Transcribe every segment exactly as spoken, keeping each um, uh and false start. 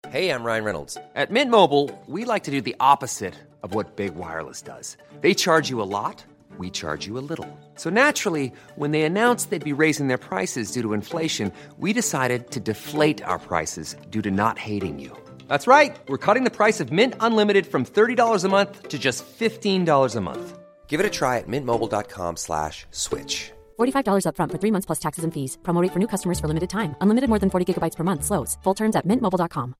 Hey, I'm Ryan Reynolds. At Mint Mobile, we like to do the opposite of what Big Wireless does. They charge you a lot, we charge you a little. So naturally, when they announced they'd be raising their prices due to inflation, we decided to deflate our prices due to not hating you. That's right. We're cutting the price of Mint Unlimited from thirty dollars a month to just fifteen dollars a month. Give it a try at mintmobile.com slash switch. forty-five dollars up front for three months plus taxes and fees. Promo rate for new customers for limited time. Unlimited more than forty gigabytes per month. Slows full terms at mint mobile dot com.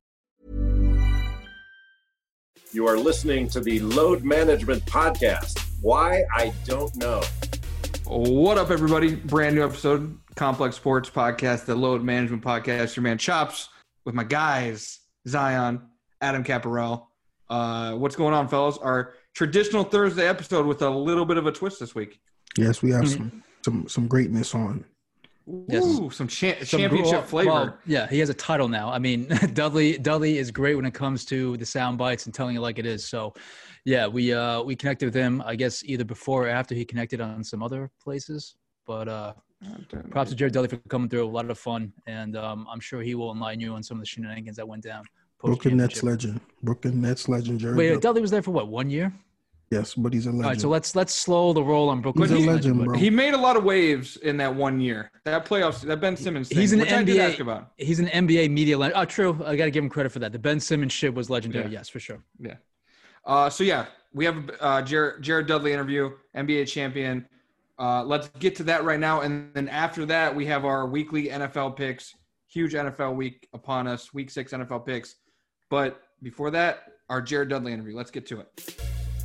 You are listening to the Load Management Podcast. Why? I don't know. What up, everybody? Brand new episode, Complex Sports Podcast, the Load Management Podcast. Your man Chops with my guys, Zion, Adam Caparell. Uh, what's going on, fellas? Our traditional Thursday episode with a little bit of a twist this week. Yes, we have mm-hmm. some some some greatness on. Yes. Ooh, some, cha- some championship flavor. Well, yeah, he has a title now. I mean, Dudley Dudley is great when it comes to the sound bites and telling it like it is. So, yeah, we uh, we connected with him, I guess, either before or after he connected on some other places. But uh, props to Jared Dudley for coming through. A lot of fun. And um, I'm sure he will enlighten you on some of the shenanigans that went down. Brooklyn Nets legend. Brooklyn Nets legend, Jared Wait, Dudley. Dudley was there for what, one year? Yes, but he's a legend. All right, so let's let's slow the roll on Brooklyn. He's a legend, bro. He made a lot of waves in that one year. That playoffs, that Ben Simmons thing, he's an which N B A, I did ask about. He's an N B A media legend. Oh, true. I got to give him credit for that. The Ben Simmons shit was legendary. Yeah. Yes, for sure. Yeah. Uh, so, yeah, we have a uh, Jared, Jared Dudley interview, N B A champion. Uh, let's get to that right now. And then after that, we have our weekly N F L picks. Huge N F L week upon us, week six N F L picks. But before that, our Jared Dudley interview. Let's get to it.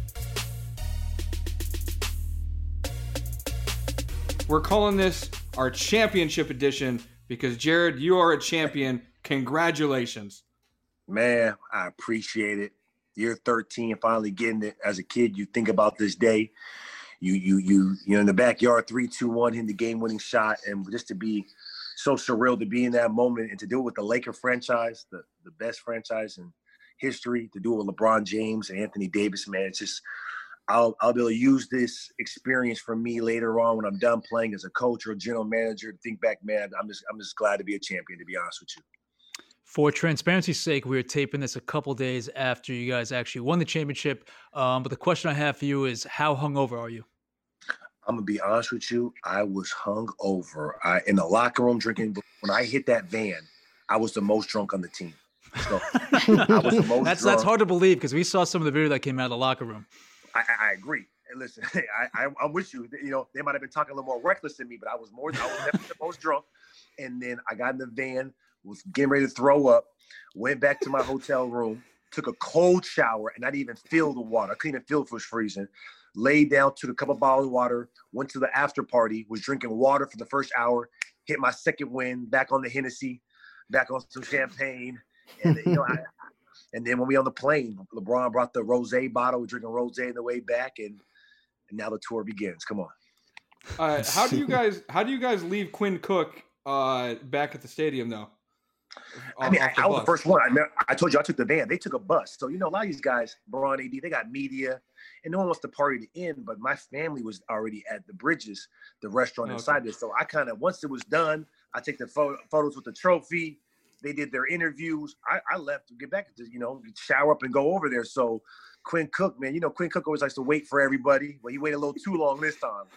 We're calling this our championship edition because, Jared, you are a champion. Congratulations. Man, I appreciate it. Year thirteen, finally getting it. As a kid, you think about this day. You you you you're in the backyard, three, two, one, hitting the game-winning shot. And just to be so surreal to be in that moment and to do it with the Laker franchise, the, the best franchise in history, to do it with LeBron James and Anthony Davis, man, it's just – I'll I'll be able to use this experience for me later on when I'm done playing as a coach or a general manager to think back, man, I'm just I'm just glad to be a champion, to be honest with you. For transparency's sake, we were taping this a couple days after you guys actually won the championship. Um, but the question I have for you is, how hungover are you? I'm gonna be honest with you. I was hungover. I in the locker room drinking. When I hit that van, I was the most drunk on the team. So I was the most that's drunk. that's hard to believe because we saw some of the video that came out of the locker room. I, I agree. And listen, I, I, I'm with you. You know, they might have been talking a little more reckless than me, but I was more, I was definitely the most drunk. And then I got in the van, was getting ready to throw up, went back to my hotel room, took a cold shower, and I didn't even feel the water. I couldn't even feel it was freezing. Laid down, took a couple of bottles of water, went to the after party, was drinking water for the first hour, hit my second win, back on the Hennessy, back on some champagne. And, you know, I, And then when we on the plane, LeBron brought the rosé bottle. We're drinking rosé on the way back, and, and now the tour begins. Come on. Uh, how do you guys? How do you guys leave Quinn Cook uh, back at the stadium though? I mean, I, I was the first one. I, mean, I told you I took the van. They took a bus. So you know, a lot of these guys, Bron, A D, they got media, and no one wants to party to end. But my family was already at the Bridges, the restaurant okay. inside there. So I kind of once it was done, I take the photo, photos with the trophy. They did their interviews. I, I left to get back to, you know, shower up and go over there. So Quinn Cook, man, you know, Quinn Cook always likes to wait for everybody. But he waited a little too long this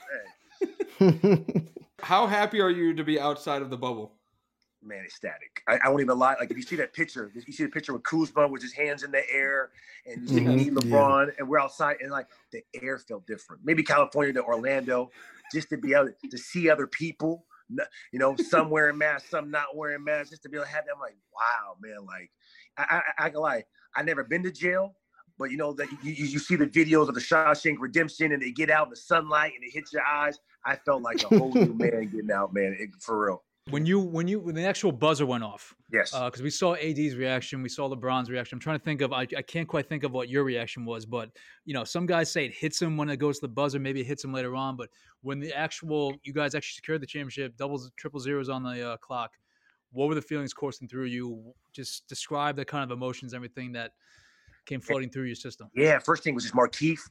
time. Hey. How happy are you to be outside of the bubble? Man, ecstatic. I, I won't even lie. Like, if you see that picture, you see the picture with Kuzma with his hands in the air and you see mm-hmm. LeBron, yeah. and we're outside, and, like, the air felt different. Maybe California to Orlando, just to be able to see other people. You know, some wearing masks, some not wearing masks, just to be able to have that. I'm like, wow, man. Like, I, I, I can lie. I never been to jail, but you know that you, you, you see the videos of the Shawshank Redemption, and they get out in the sunlight and it hits your eyes. I felt like a whole new man getting out, man. It, for real. When you when you when the actual buzzer went off, yes, because uh, we saw A D's reaction, we saw LeBron's reaction. I'm trying to think of I, I can't quite think of what your reaction was, but you know, some guys say it hits him when it goes to the buzzer, maybe it hits him later on. But when the actual you guys actually secured the championship, doubles, triple zeros on the uh, clock, what were the feelings coursing through you? Just describe the kind of emotions, everything that came floating through your system. Yeah, first thing was just Markieff.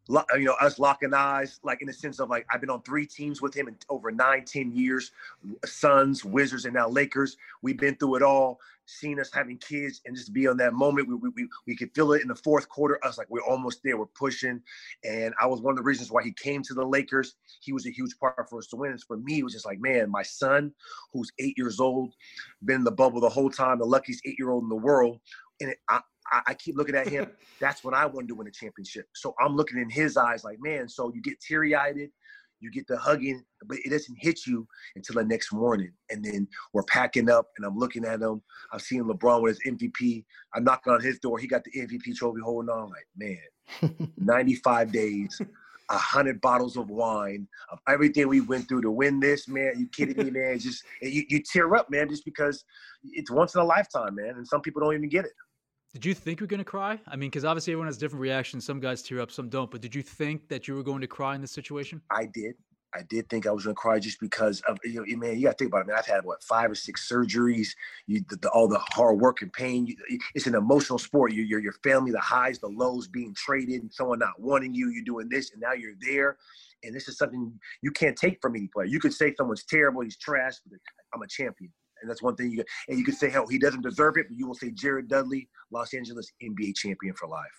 you know, us locking eyes, like in the sense of like, I've been on three teams with him in over nine, ten years, Suns, Wizards, and now Lakers. We've been through it all, seen us having kids, and just be on that moment. We, we, we, we could feel it in the fourth quarter. Us like, we're almost there, we're pushing. And I was one of the reasons why he came to the Lakers. He was a huge part for us to win. And for me, it was just like, man, my son, who's eight years old, been in the bubble the whole time, the luckiest eight-year-old in the world. And it, I, I keep looking at him. That's what I want to win a championship. So I'm looking in his eyes like, man, so you get teary-eyed, you get the hugging, but it doesn't hit you until the next morning. And then we're packing up, and I'm looking at him. I'm seeing LeBron with his M V P. I'm knocking on his door. He got the M V P trophy holding on. I'm like, man, ninety-five days, one hundred bottles of wine, of everything we went through to win this, man. You kidding me, man? Just you, you tear up, man, just because it's once in a lifetime, man, and some people don't even get it. Did you think you were going to cry? I mean, because obviously everyone has different reactions. Some guys tear up, some don't. But did you think that you were going to cry in this situation? I did. I did think I was going to cry just because of, you know, man, you got to think about it. Man, I've had, what, five or six surgeries, you, the, the, all the hard work and pain. You, it's an emotional sport. You, you're your family, the highs, the lows, being traded, and someone not wanting you. You're doing this, and now you're there. And this is something you can't take from any player. You could say someone's terrible, he's trash, but I'm a champion. And that's one thing you – and you could say, hell, he doesn't deserve it, but you will say Jared Dudley, Los Angeles N B A champion for life.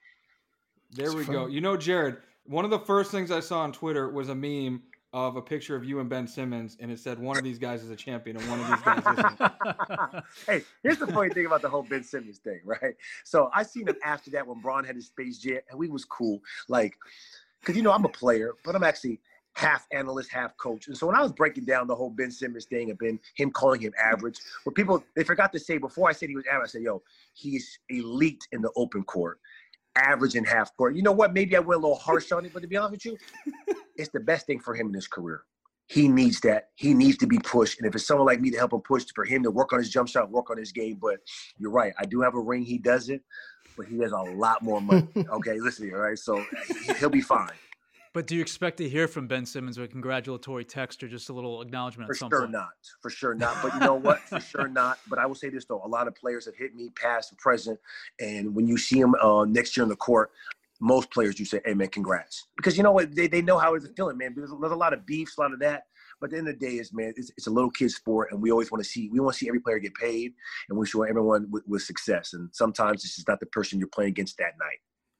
There we go. You know, Jared, one of the first things I saw on Twitter was a meme of a picture of you and Ben Simmons, and it said one of these guys is a champion and one of these guys isn't. Hey, here's the funny thing about the whole Ben Simmons thing, right? So I seen him after that when Bron had his Space Jet, and we was cool. Like, because, you know, I'm a player, but I'm actually – half analyst, half coach. And so when I was breaking down the whole Ben Simmons thing and Ben, him calling him average, where people, they forgot to say, before I said he was average, I said, yo, he's elite in the open court, average in half court. You know what? Maybe I went a little harsh on it, but to be honest with you, it's the best thing for him in his career. He needs that. He needs to be pushed. And if it's someone like me to help him push, for him to work on his jump shot, work on his game. But you're right. I do have a ring. He doesn't, but he has a lot more money. Okay, listen here, all right? So he'll be fine. But do you expect to hear from Ben Simmons with a congratulatory text or just a little acknowledgement at some point? For sure point? not. For sure not. But you know what? For sure not. But I will say this, though. A lot of players have hit me, past and present. And when you see them uh, next year on the court, most players, you say, hey, man, congrats. Because you know what? They, they know how it's feeling, man. There's, there's a lot of beefs, a lot of that. But at the end of the day, is man, it's, it's a little kid sport, and we always want to see we want to see every player get paid, and we show everyone with, with success. And sometimes it's just not the person you're playing against that night.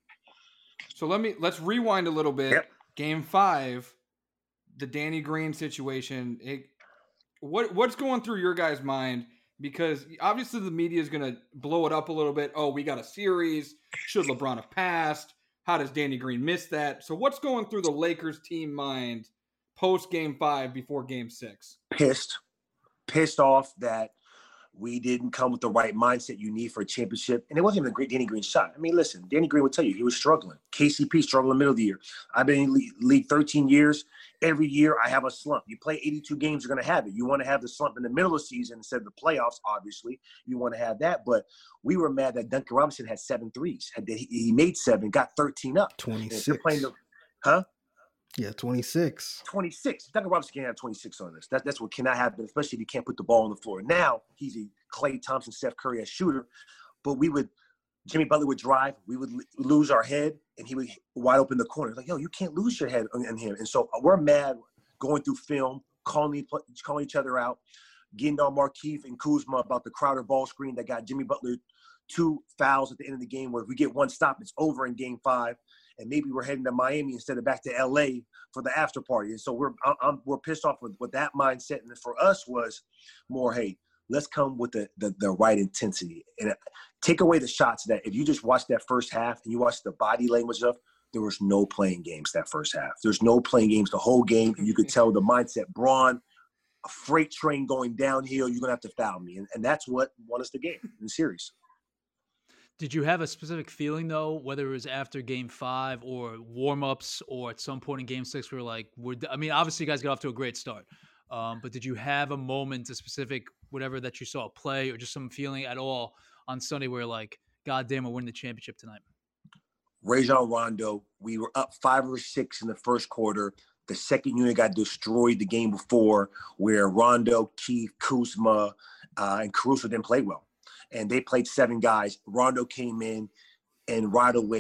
So let me let's rewind a little bit. Yep. Game five, the Danny Green situation. It, what what's going through your guys' mind? Because obviously the media is going to blow it up a little bit. Oh, we got a series. Should LeBron have passed? How does Danny Green miss that? So what's going through the Lakers team mind post game five before game six? Pissed. Pissed off that we didn't come with the right mindset you need for a championship. And it wasn't even a great Danny Green shot. I mean, listen, Danny Green would tell you he was struggling. K C P struggled in the middle of the year. I've been in the league thirteen years. Every year I have a slump. You play eighty-two games, you're going to have it. You want to have the slump in the middle of the season instead of the playoffs, obviously. You want to have that. But we were mad that Duncan Robinson had seven threes. He made seven, got thirteen up. twenty-six. Playing the, huh? Yeah, twenty-six. twenty-six. Duncan Robinson can't have twenty-six on this. That, that's what cannot happen, especially if he can't put the ball on the floor. Now, he's a Klay Thompson, Steph Curry as shooter. But we would – Jimmy Butler would drive. We would lose our head, and he would wide open the corner. Like, yo, you can't lose your head on, on him. And so we're mad going through film, calling, calling each other out, getting on Markieff and Kuzma about the Crowder ball screen that got Jimmy Butler two fouls at the end of the game where if we get one stop, it's over in game five. And maybe we're heading to Miami instead of back to L A for the after party. And so we're I'm, we're pissed off with, with that mindset. And for us was more, hey, let's come with the, the, the right intensity. And take away the shots that if you just watch that first half and you watch the body language of, there was no playing games that first half. There's no playing games the whole game. And you could tell the mindset, Bron, a freight train going downhill, you're going to have to foul me. And, and that's what won us the game in the series. Did you have a specific feeling, though, whether it was after game five or warm-ups or at some point in game six where, like, we're, I mean, obviously you guys got off to a great start, um, but did you have a moment, a specific whatever that you saw play or just some feeling at all on Sunday where, like, God damn, we're winning the championship tonight? Rajon Rondo, we were up five or six in the first quarter. The second unit got destroyed the game before where Rondo, Keith, Kuzma, uh, and Caruso didn't play well. And they played seven guys. Rondo came in and right away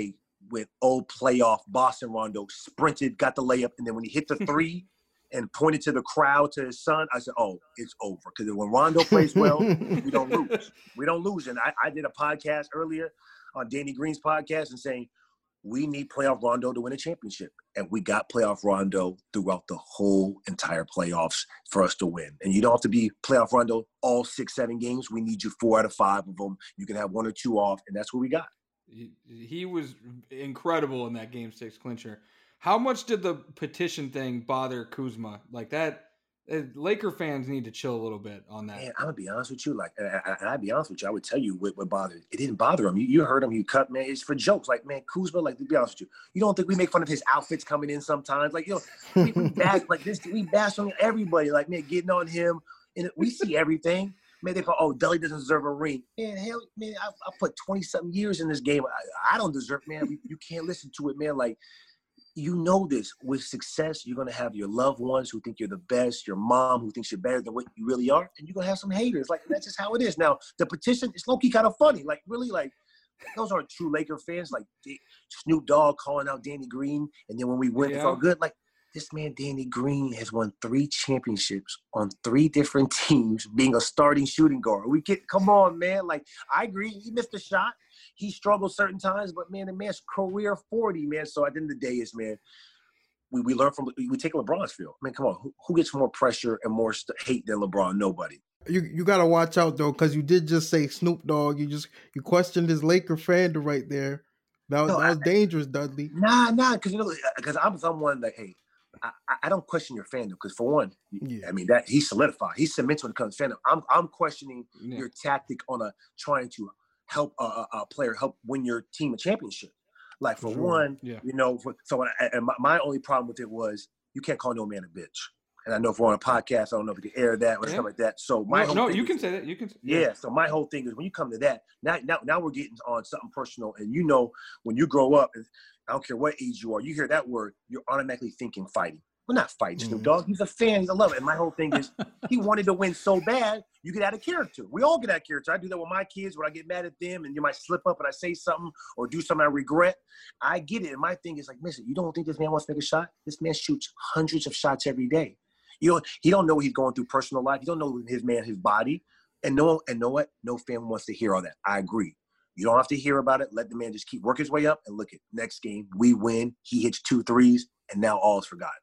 with old playoff Boston Rondo, sprinted, got the layup, and then when he hit the three and pointed to the crowd, to his son, I said, oh, it's over. Because when Rondo plays well, we don't lose. We don't lose. And I, I did a podcast earlier on Danny Green's podcast and saying, we need playoff Rondo to win a championship. And we got playoff Rondo throughout the whole entire playoffs for us to win. And you don't have to be playoff Rondo all six, seven games. We need you four out of five of them. You can have one or two off, and that's what we got. He, he was incredible in that game six clincher. How much did the petition thing bother Kuzma? Like that, uh, Laker fans need to chill a little bit on that. Man, I'm gonna be honest with you. Like, and I, I, I'd be honest with you. I would tell you what, what bothered. It didn't bother him. You, you heard him. You cut, man. It's for jokes. Like, man, Kuzma. Like, to be honest with you, you don't think we make fun of his outfits coming in sometimes? Like, you know, we, we bash like this. We bash on everybody. Like, man, getting on him, and we see everything. Man, they go, oh, Dudley doesn't deserve a ring. Man, hell, man, I, I put twenty-something years in this game. I, I don't deserve, man. We, you can't listen to it, man. Like, you know this. With success, you're going to have your loved ones who think you're the best, your mom who thinks you're better than what you really are, and you're going to have some haters. Like, that's just how it is. Now, the petition is low-key kind of funny. Like, really, like, those aren't true Laker fans. Like, Snoop Dogg calling out Danny Green, and then when we win, yeah. it felt good. Like, this man, Danny Green, has won three championships on three different teams being a starting shooting guard. We get, come on, man. Like, I agree. He missed a shot. He struggled certain times, but, man, the man's career forty, man. So at the end of the day is, man, we, we learn from – we take LeBron's field. I mean, come on. Who, who gets more pressure and more st- hate than LeBron? Nobody. You you got to watch out, though, because you did just say Snoop Dogg. You just – you questioned his Laker fandom right there. That was, no, that was I, dangerous, Dudley. Nah, nah, because, you know, because I'm someone like, hey, I, I don't question your fandom because, for one, yeah. I mean, that he's solidified. He's cemented when it comes to fandom. I'm I'm questioning yeah. your tactic on a trying to help a, a player help win your team a championship. Like, for sure. one, yeah. you know, for, so when I, and my, my only problem with it was you can't call no man a bitch. And I know if we're on a podcast, I don't know if we can air that or yeah. stuff like that. So my no, whole no thing you is, can say that. You can. Yeah, yeah. So my whole thing is when you come to that, now, now, now we're getting on something personal. And you know, when you grow up, I don't care what age you are, you hear that word, you're automatically thinking fighting. We're not fighting Snoop Dogg. He's a fan. He's a lover. And my whole thing is he wanted to win so bad, you get out of character. We all get out of character. I do that with my kids when I get mad at them and you might slip up and I say something or do something I regret. I get it. And my thing is like, listen, you don't think this man wants to make a shot? This man shoots hundreds of shots every day. You know, he don't know what he's going through personal life. He don't know his man, his body. And no, and know what? No fan wants to hear all that. I agree. You don't have to hear about it. Let the man just keep work his way up and look at next game. We win. He hits two threes and now all is forgotten.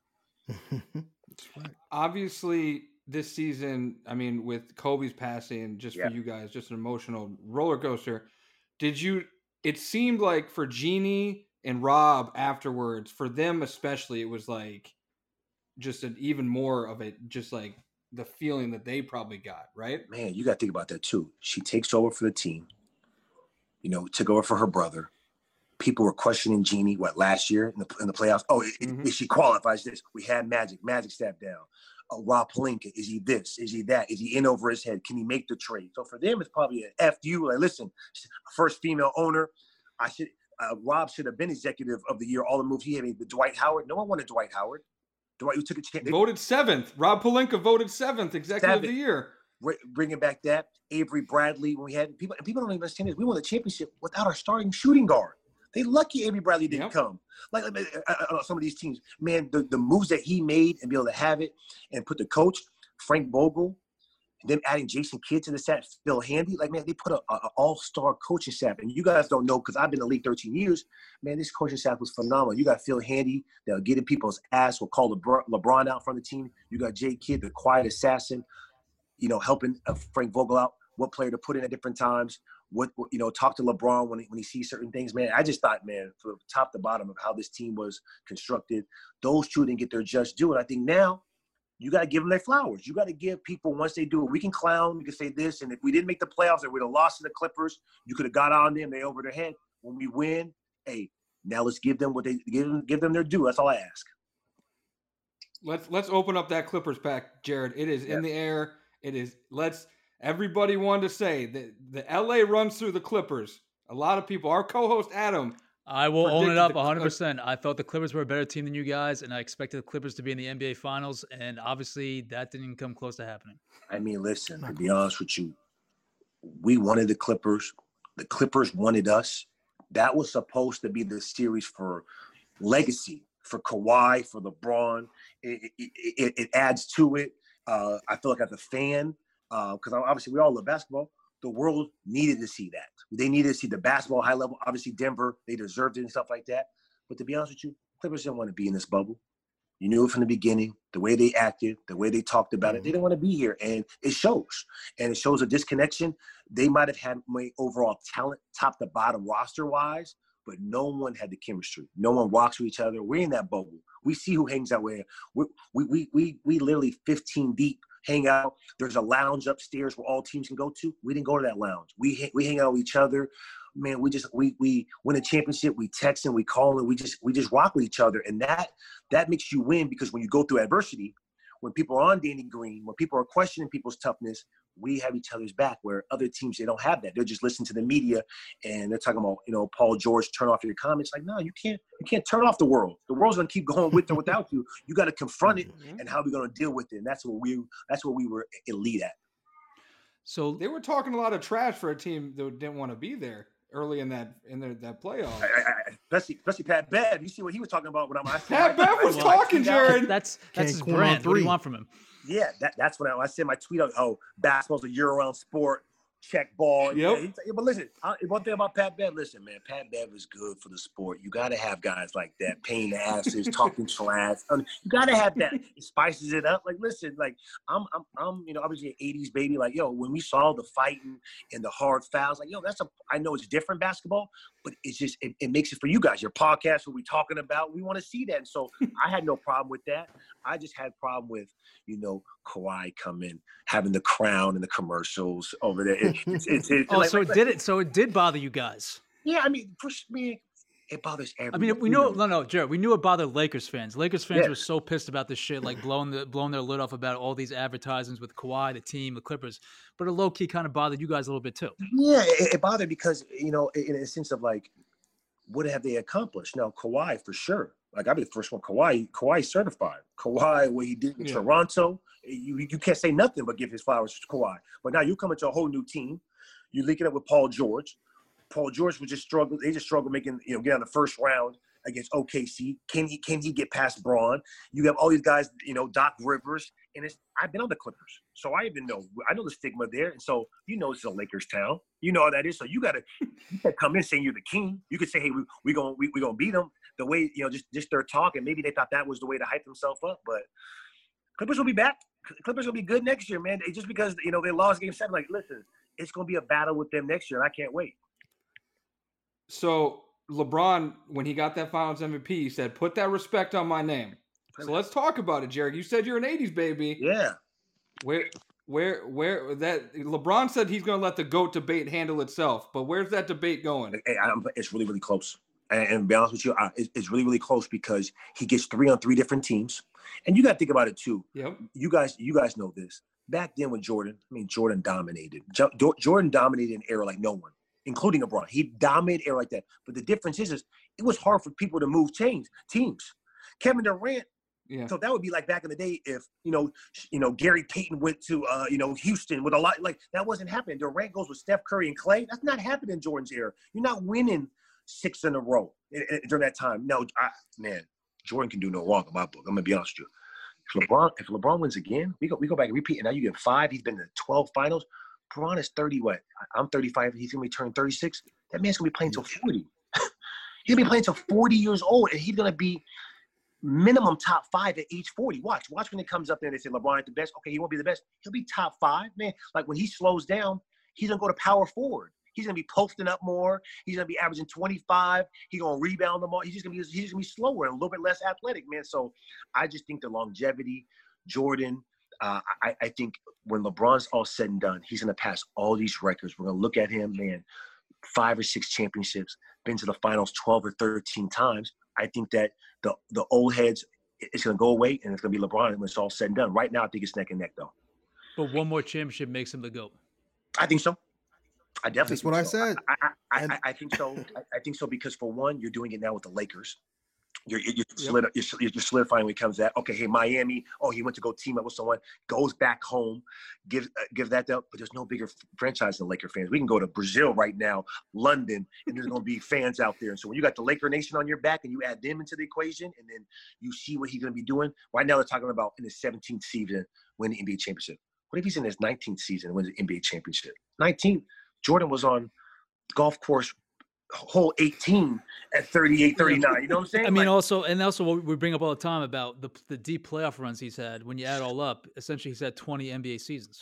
Right. Obviously, this season, I mean, with Kobe's passing, just yeah. for you guys, just an emotional roller coaster. Did you? It seemed like for Jeannie and Rob afterwards, for them especially, it was like just an even more of it, just like the feeling that they probably got, right? Man, you got to think about that too. She takes over for the team. You know, took over for her brother. People were questioning Jeannie, what, last year in the in the playoffs? Oh, mm-hmm. Is she qualifies this? We had Magic. Magic stepped down. Uh, Rob Pelinka, is he this? Is he that? Is he in over his head? Can he make the trade? So for them, it's probably an F U. Like, listen, first female owner. I should. Uh, Rob should have been executive of the year. All the moves he made. But Dwight Howard, no one wanted Dwight Howard. Dwight, who took a chance. Voted seventh. Rob Pelinka voted seventh executive seventh. of the year. Bringing back that Avery Bradley when we had people. And people don't even understand this. We won the championship without our starting shooting guard. They lucky Avery Bradley didn't yep. come. Like, like I, I know some of these teams, man, the, the moves that he made and be able to have it and put the coach, Frank Vogel, and then adding Jason Kidd to the staff, Phil Handy. Like, man, they put an all-star coaching staff. And you guys don't know because I've been in the league thirteen years. Man, this coaching staff was phenomenal. You got Phil Handy that'll get in people's ass, will call LeBron, LeBron out from the team. You got Jay Kidd, the quiet assassin, you know, helping uh, Frank Vogel out, what player to put in at different times. What, you know, talk to LeBron when he, when he sees certain things, man. I just thought, man, from top to bottom of how this team was constructed, those two didn't get their just due. And I think now you got to give them their flowers. You got to give people, once they do it, we can clown, we can say this, and if we didn't make the playoffs and we'd have lost to the Clippers, you could have got on them, they over their head. When we win, hey, now let's give them what they give them, give them their due. That's all I ask. Let's let's open up that Clippers pack, Jared. It is yeah. in the air. It is. Let's. Everybody wanted to say that the L A runs through the Clippers. A lot of people. Our co-host Adam. I will own it up one hundred percent. I thought the Clippers were a better team than you guys, and I expected the Clippers to be in the N B A Finals, and obviously that didn't come close to happening. I mean, listen, to be honest with you, we wanted the Clippers. The Clippers wanted us. That was supposed to be the series for legacy, for Kawhi, for LeBron. It, it, it, it adds to it. Uh, I feel like as a fan, because uh, obviously we all love basketball, the world needed to see that. They needed to see the basketball high level. Obviously, Denver, they deserved it and stuff like that. But to be honest with you, Clippers didn't want to be in this bubble. You knew it from the beginning, the way they acted, the way they talked about it. They didn't want to be here, and it shows. And it shows a disconnection. They might have had my overall talent, top to bottom roster-wise, but no one had the chemistry. No one walks with each other. We're in that bubble. We see who hangs out where. We we we we, we literally fifteen deep hang out. There's a lounge upstairs where all teams can go to. We didn't go to that lounge. We we hang out with each other. Man, we just we we win a championship. We text and we call and we just we just rock with each other, and that that makes you win because when you go through adversity, when people are on Danny Green, when people are questioning people's toughness, we have each other's back. Where other teams, they don't have that. They're just listening to the media and they're talking about, you know, Paul George, turn off your comments. Like, no, you can't. You can't turn off the world. The world's gonna keep going with or without you. You got to confront it, and how are we gonna deal with it? And that's what we that's what we were elite at. So they were talking a lot of trash for a team that didn't want to be there early in that in their, that playoff. I, I, especially, especially Pat Bev. You see what he was talking about when I'm. I Pat Bev was talking, Jared. That's that's his brand. What do you want from him? Yeah, that, that's when I, I said my tweet out. Oh, basketball's a year-round sport. Check ball. Yep. Yeah, yeah, but listen, I, one thing about Pat Bev, listen, man, Pat Bev is good for the sport. You got to have guys like that, paying the asses, talking trash. I mean, you got to have that. It spices it up. Like, listen, like I'm, I'm, I'm, you know, obviously an eighties baby. Like, yo, when we saw the fighting and the hard fouls, like, yo, that's a. I know it's different basketball, but it's just it, it makes it for you guys. Your podcast, what we talking about, we want to see that. And so I had no problem with that. I just had a problem with, you know, Kawhi coming, having the crown and the commercials over there. It, it's, it's, it's, oh, like, so like, it did it. So it did bother you guys. Yeah, I mean, for me, it bothers everyone. I mean, we know, no, no, Jared, we knew it bothered Lakers fans. Lakers fans Yeah. were so pissed about this shit, like blowing the blowing their lid off about all these advertisements with Kawhi, the team, the Clippers. But it low key kind of bothered you guys a little bit too. Yeah, it, it bothered because, you know, in a sense of like, what have they accomplished? Now, Kawhi for sure. Like, I'll be the first one. Kawhi, Kawhi certified. Kawhi, what he did in Yeah. Toronto, you you can't say nothing but give his flowers to Kawhi. But now you come into a whole new team. You link it up with Paul George. Paul George was just struggle. They just struggle making, you know, get on the first round against O K C. Can he can he get past Braun? You have all these guys, you know, Doc Rivers, and it's I've been on the Clippers, so I even know I know the stigma there, and so you know it's a Lakers town. You know how that is. So you gotta you gotta come in saying you're the king. You could say, hey, we we gonna we we gonna beat them. The way, you know, just just their talk, and maybe they thought that was the way to hype themselves up, but Clippers will be back. Clippers will be good next year, man. Just because, you know, they lost game seven, like, listen, it's gonna be a battle with them next year, and I can't wait. So LeBron, when he got that Finals M V P, he said, "Put that respect on my name." So let's talk about it, Jared. You said you're an eighties baby. Yeah. Where, where, where that LeBron said he's going to let the GOAT debate handle itself, but where's that debate going? Hey, I'm, it's really, really close. And, and to be honest with you, I, it's, it's really, really close because he gets three on three different teams, and you got to think about it too. Yep. You guys, you guys know this. Back then with Jordan, I mean, Jordan dominated. Jo- Jordan dominated an era like no one, including LeBron. He dominated era like that. But the difference is, is it was hard for people to move chains, teams. Kevin Durant. Yeah. So that would be like back in the day if, you know, you know, Gary Payton went to, uh, you know, Houston with a lot, like that wasn't happening. Durant goes with Steph Curry and Clay. That's not happening in Jordan's era. You're not winning six in a row during that time. No, I, man, Jordan can do no wrong in my book. I'm going to be honest with you. If LeBron, if LeBron wins again, we go, we go back and repeat. And now you get five. He's been to twelve finals. LeBron is thirty, what? I'm thirty-five. He's going to be turning thirty-six. That man's going to be playing till forty. He's going to be playing till forty years old, and he's going to be minimum top five at age forty. Watch. Watch when it comes up there and they say LeBron ain't the best. Okay, he won't be the best. He'll be top five, man. Like when he slows down, he's going to go to power forward. He's going to be posting up more. He's going to be averaging twenty-five. He's going to rebound them all. He's just going to be he's just going to be slower and a little bit less athletic, man. So I just think the longevity, Jordan, uh, I, I think when LeBron's all said and done, he's going to pass all these records. We're going to look at him, man, five or six championships, been to the finals twelve or thirteen times. I think that the the old heads, it's going to go away, and it's going to be LeBron when it's all said and done. Right now, I think it's neck and neck, though. But one more championship makes him the GOAT. I think so. I definitely That's think what I so. said. I, I, I, And- I, I think so. I, I think so because, for one, you're doing it now with the Lakers. You're you're, solid, you're, you're solidifying when it comes to that. Okay, hey, Miami. Oh, he went to go team up with someone. Goes back home. Give uh, give that up. But there's no bigger franchise than Laker fans. We can go to Brazil right now, London, and there's going to be fans out there. And so when you got the Laker Nation on your back and you add them into the equation, and then you see what he's going to be doing. Right now, they're talking about in his seventeenth season win the N B A championship. What if he's in his nineteenth season and wins the N B A championship? nineteen. Jordan was on golf course. Hole eighteen at thirty-eight, thirty-nine. You know what I'm saying? I mean, like, also, and also what we bring up all the time about the the deep playoff runs he's had. When you add all up, essentially he's had twenty N B A seasons.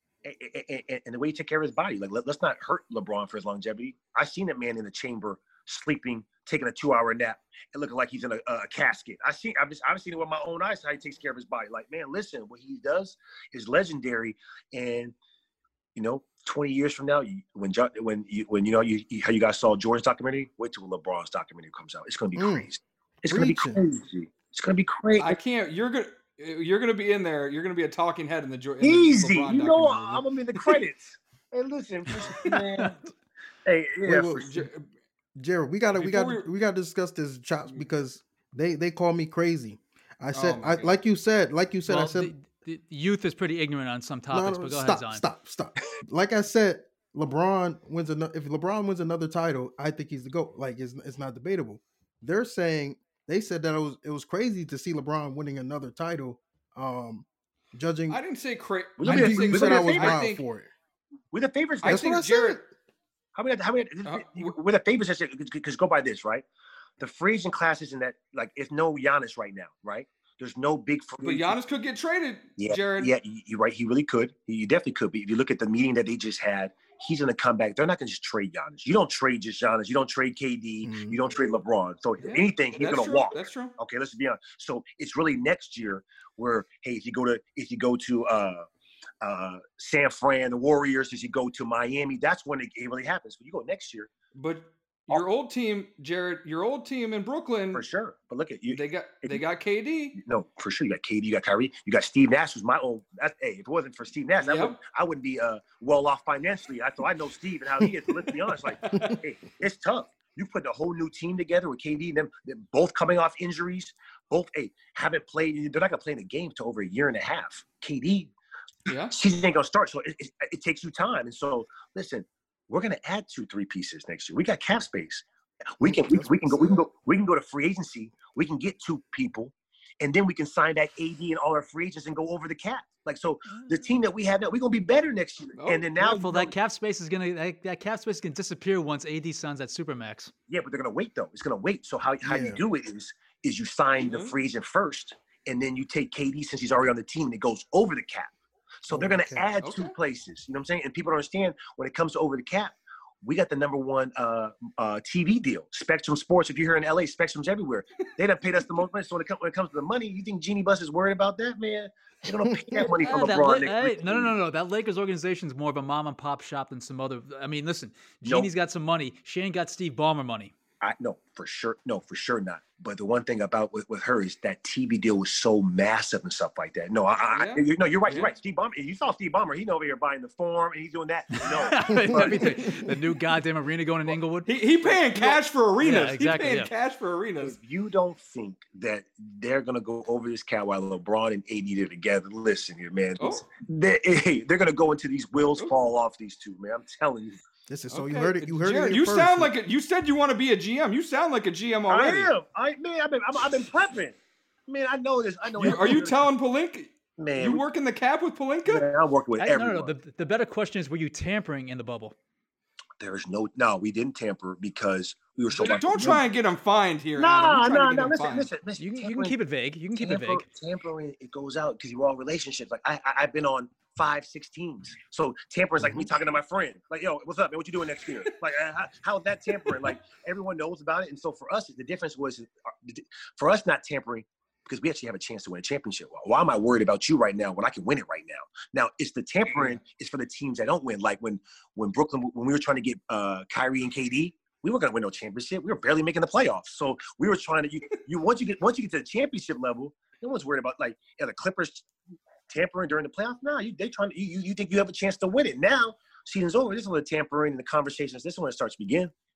and, and, and the way he took care of his body, like let, let's not hurt LeBron for his longevity. I seen that man in the chamber sleeping, taking a two-hour nap, and looking like he's in a, a casket. I see. I've just I've seen it with my own eyes how he takes care of his body. Like, man, listen, what he does is legendary, and you know. twenty years from now, you, when when you when you know you, you how you guys saw Jordan's documentary, wait till LeBron's documentary comes out. It's gonna be Mm. crazy. It's gonna be crazy. It's gonna be crazy. I can't. You're gonna. You're gonna be in there. You're gonna be a talking head in the Jordan. Easy. You know I'm gonna be in the credits. Hey, listen, man. Hey, yeah. Wait, wait, for sure. Jared, we gotta we Before gotta we- we gotta discuss this, Chops, because they they call me crazy. I said Oh my I God. like you said, like you said, Well, I said the, the youth is pretty ignorant on some no, topics, no, but go stop, ahead, Zion. stop, stop. Like I said, LeBron wins another. If LeBron wins another title, I think he's the GOAT. Like it's it's not debatable. They're saying they said that it was it was crazy to see LeBron winning another title. Um, judging, I didn't say crazy. We I don't think be- you we said don't I be was favorite. wrong think- for it. We're the favorites. I That's think what I Jared. said. How many? How many? Uh, We're the favorites. Because go by this, right? The free agent classes in that, like, it's no Giannis right now, right? There's no big free. But Giannis could get traded. Yeah, Jared. yeah, you- you're right. He really could. He you definitely could. But if you look at the meeting that they just had, he's going to come back. They're not going to just trade Giannis. You don't trade just Giannis. You don't trade K D. Mhm. You don't trade LeBron. So if Yeah, anything, he's That's going to true. walk. That's true. Okay, let's be honest. So it's really next year where, hey, if you go to if you go to uh, uh, San Fran, the Warriors, if you go to Miami, that's when it, it really happens. When you go next year, But your old team, Jared, your old team in Brooklyn, for sure. But look at you. they got if they you- got K D. No, for sure. You got K D, you got Kyrie, you got Steve Nash, who's my own. That's, hey, if it wasn't for Steve Nash, I, Yep. wouldn't, I wouldn't be uh, well off financially. I so I know Steve and how he is. But let's be honest, like, hey, it's tough. You put a whole new team together with K D and them, them both coming off injuries, both hey haven't played. They're not gonna play in a game to over a year and a half. K D, Yeah. season ain't gonna start, so it, it, it takes you time. And so, listen, we're gonna add two, three pieces next year. We got cap space. We can we, we can go we can go we can go to free agency. We can get two people, and then we can sign back A D and all our free agents and go over the cap. Like so, the team that we have now, we're gonna be better next year. Oh, and then now, Careful, that cap space is gonna that, that cap space can disappear once A D signs that supermax. yeah, but they're gonna wait though. It's gonna wait. So how how you Yeah. do it is is you sign the Mhm. free agent first, and then you take K D since he's already on the team, and it goes over the cap. So they're Over gonna the cap. add Okay. two places. You know what I'm saying? And people don't understand when it comes to over the cap. We got the number one uh, uh, T V deal, Spectrum Sports. If you're here in L A, Spectrum's everywhere. They done paid us the most money. So when it, come, when it comes to the money, you think Genie Bus is worried about that, man? They're gonna pay that money from Ah, that LeBron. La- next hey, week. no, no, no, no. That Lakers organization is more of a mom and pop shop than some other. I mean, listen, No. Genie's got some money. Shane got Steve Ballmer money. I no, for sure, no, for sure not. But the one thing about with, with her is that T V deal was so massive and stuff like that. No, I, I Yeah. you, no, you're right. You're Yeah. right. Steve Ballmer. You saw Steve Ballmer. He's over here buying the form and he's doing that. No, but- Everything. The new goddamn arena going in Inglewood. He he paying cash for arenas. Yeah, exactly, He paying yeah. cash for arenas. if you don't think that they're gonna go over this cap while LeBron and A D are together, listen here, man. Oh. They, hey, they're gonna go into these wheels Oh. fall off these two, man. I'm telling you. This is so you Okay. heard it. You heard Jared, it. You here sound first. like a, you said you want to be a G M. You sound like a G M already. I am. I man, I've been, I'm, I've been prepping. Man, I know this. I know. You, are you everything. telling Palinka? Man, You working the cap with Palinka? man, I'm working with I- no, everyone. no, no. The, the better question is, were you tampering in the bubble? There's no, no, we didn't tamper because we were so. Don't, don't try and get him fined here. Nah, Adam. You're nah, trying to nah. get him Listen, fined. listen, listen. You, can- you can Tampering- keep it vague. You can keep it tamper- vague. Tampering, it goes out because you're all relationships. Like I, I, I've been on five, six teams. So tampering is like Mm-hmm. me talking to my friend. Like, yo, what's up, man? What you doing next year? Like, uh, how, how's that tampering? Like, everyone knows about it. And so for us, the difference was, uh, for us not tampering, because we actually have a chance to win a championship. Why am I worried about you right now when I can win it right now? Now, it's the tampering is for the teams that don't win. Like when when Brooklyn, when we were trying to get uh, Kyrie and K D, we weren't going to win no championship. We were barely making the playoffs. So we were trying to, you, you once you get once you get to the championship level, no one's worried about like, yeah, the Clippers tampering during the playoffs. Nah, you, they trying to, you, you think you have a chance to win it. Now, season's over. This is when the tampering and the conversations, this is when it starts to begin.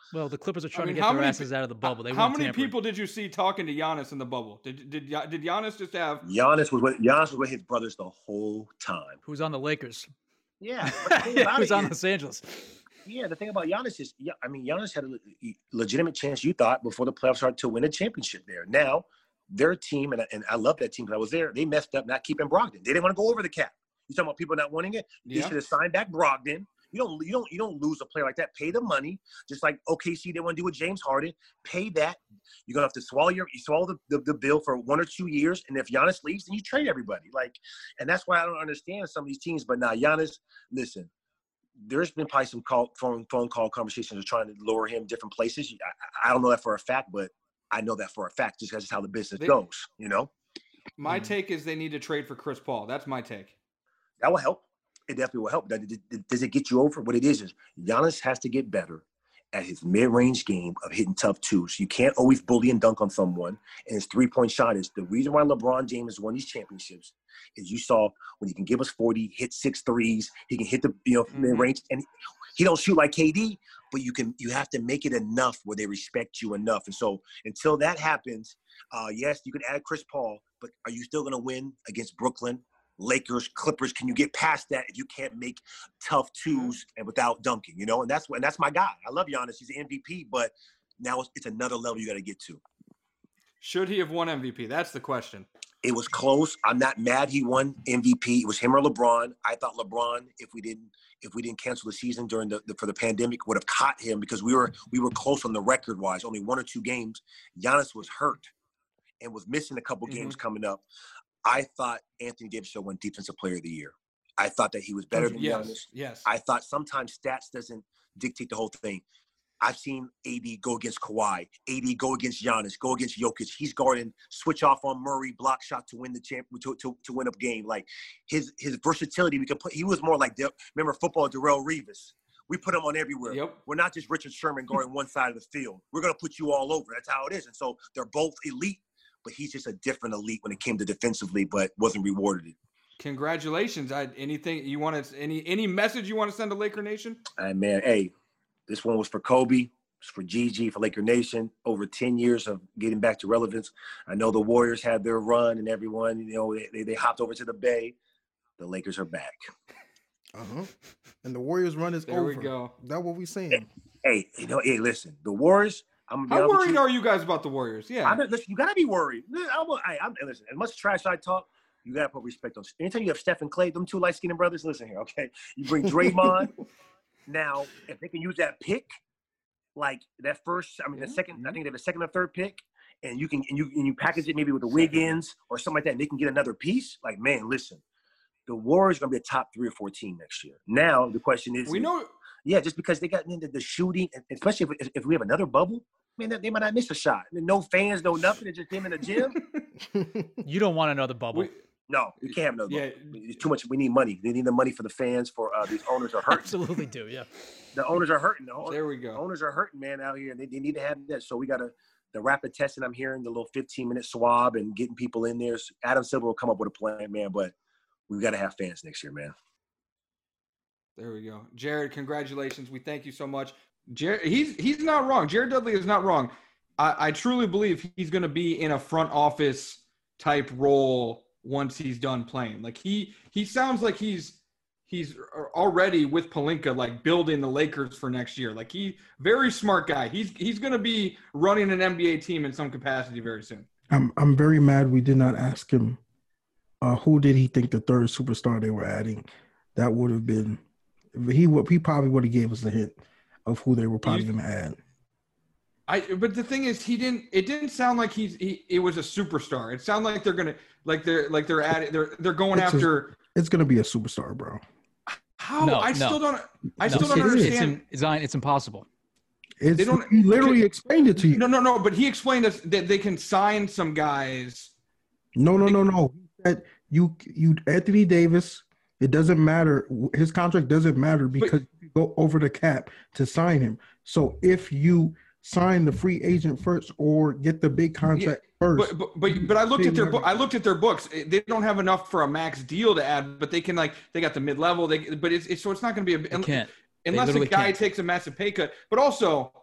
Well, the Clippers are trying I mean, to get how their many asses out of the bubble. They How weren't many tampering. people did you see talking to Giannis in the bubble? Did did did Giannis just have? Giannis was with Giannis was with his brothers the whole time. Who's on the Lakers? Yeah, but the thing Yeah, about who's it on is- Los Angeles? Yeah, the thing about Giannis is, yeah, I mean, Giannis had a le- legitimate chance, you thought, before the playoffs started to win a championship there. Now, their team, and, and I love that team because I was there, they messed up not keeping Brogdon. They didn't want to go over the cap. You talking about people not wanting it? They Yeah. should have signed back Brogdon. You don't, you don't, you don't lose a player like that. Pay the money, just like O K C they want to do with James Harden. Pay that. You're gonna have to swallow your, you swallow the, the, the bill for one or two years, and if Giannis leaves, then you trade everybody. Like, and that's why I don't understand some of these teams. But now, Giannis, listen. There's been probably some call, phone phone call conversations of trying to lure him different places. I, I don't know that for a fact, but I know that for a fact just because it's how the business They- goes, you know? My Mhm. take is they need to trade for Chris Paul. That's my take. That will help. It definitely will help. Does it- Does it get you over? What it is is Giannis has to get better at his mid-range game of hitting tough twos. You can't always bully and dunk on someone. And his three-point shot is the reason why LeBron James won these championships is you saw when he can give us forty, hit six threes, he can hit the you know Mhm. mid-range, and he don't shoot like K D, but you can you have to make it enough where they respect you enough. And so until that happens, uh, yes, you can add Chris Paul, but are you still going to win against Brooklyn? Lakers, Clippers, can you get past that if you can't make tough twos and without dunking, you know? And that's and that's my guy. I love Giannis. He's an M V P, but now it's, it's another level you got to get to. Should he have won M V P? That's the question. It was close. I'm not mad he won M V P. It was him or LeBron. I thought LeBron, if we didn't if we didn't cancel the season during the, the for the pandemic, would have caught him because we were we were close on the record wise. Only one or two games. Giannis was hurt and was missing a couple Mhm. games coming up. I thought Anthony Davis should win Defensive Player of the Year. I thought that he was better than yes, Giannis. yes. I thought sometimes stats doesn't dictate the whole thing. I've seen A D go against Kawhi, A D go against Giannis, go against Jokic. He's guarding, switch off on Murray, block shot to win the champ to, to, to win a game. Like his his versatility, we could put. He was more like remember football Darrell Revis. We put him on everywhere. Yep. We're not just Richard Sherman guarding one side of the field. We're gonna put you all over. That's how it is. And so they're both elite, but he's just a different elite when it came to defensively, but wasn't rewarded. Congratulations. I, anything you want to any any message you want to send to Laker Nation? And man, hey, this one was for Kobe. It's for Gigi, for Laker Nation. Over ten years of getting back to relevance. I know the Warriors had their run, and everyone, you know, they, they hopped over to the Bay. The Lakers are back. Uh-huh. And the Warriors run is There over. we go. That's what we saying. Hey, you know, hey, listen, the Warriors. I'm gonna be How honest with worried you. are you guys about the Warriors? Yeah. I'm not, listen, you gotta be worried. I'm, I, I'm, listen, as much trash I talk, you gotta put respect on. Anytime you have Steph and Clay, them two light skinned brothers, listen here, okay? You bring Draymond. Now, if they can use that pick, like that first, I mean, the Yeah, second, yeah. I think they have a second or third pick, and you can and you and you package it maybe with the Wiggins or something like that, and they can get another piece. Like, man, listen, the Warriors are gonna be a top three or four team next year. Now the question is, we know yeah, just because they got into the shooting, especially if, if we have another bubble, man, they might not miss a shot. No fans, no nothing. It's just them in the gym. You don't want another bubble. we, No, we can't have another Yeah. bubble. It's too much. We need money. They need the money for the fans. For uh, these owners are hurting. Absolutely do. Yeah. The owners are hurting. The owners, there we the go. owners are hurting, man, out here. They, they need to have that. So we got to the rapid testing. I'm hearing the little fifteen minute swab and getting people in there. So Adam Silver will come up with a plan, man. But we got to have fans next year, man. There we go. Jared, congratulations. We thank you so much. Jared, he's he's not wrong. Jared Dudley is not wrong. I, I truly believe he's going to be in a front office type role once he's done playing. Like he he sounds like he's he's already with Pelinka, like building the Lakers for next year. Like he very smart guy. He's he's going to be running an N B A team in some capacity very soon. I'm I'm very mad we did not ask him uh, who did he think the third superstar they were adding. That would have been he would he probably would have gave us a hint of who they were probably going to add. I but the thing is he didn't it didn't sound like he's he it was a superstar. It sounded like they're gonna like they're like they're at it they're they're going It's a- after It's going to be a superstar, bro. how No, I no. still don't I No, still don't it is. understand. It's, Zion, it's impossible. It's, They don't- he literally okay. explained it to you. No, no, no. But he explained us that they can sign some guys. No, no, no, no. He said you, you, Anthony Davis. It doesn't matter. His contract doesn't matter because you go over the cap to sign him. So if you sign the free agent first or get the big contract first, But but but, but I looked at their book. I looked at their books. They don't have enough for a max deal to add, but they can like they got the mid level. They but it's, it's so it's not going to be a They can't. They unless a literally guy can't. takes a massive pay cut. But also,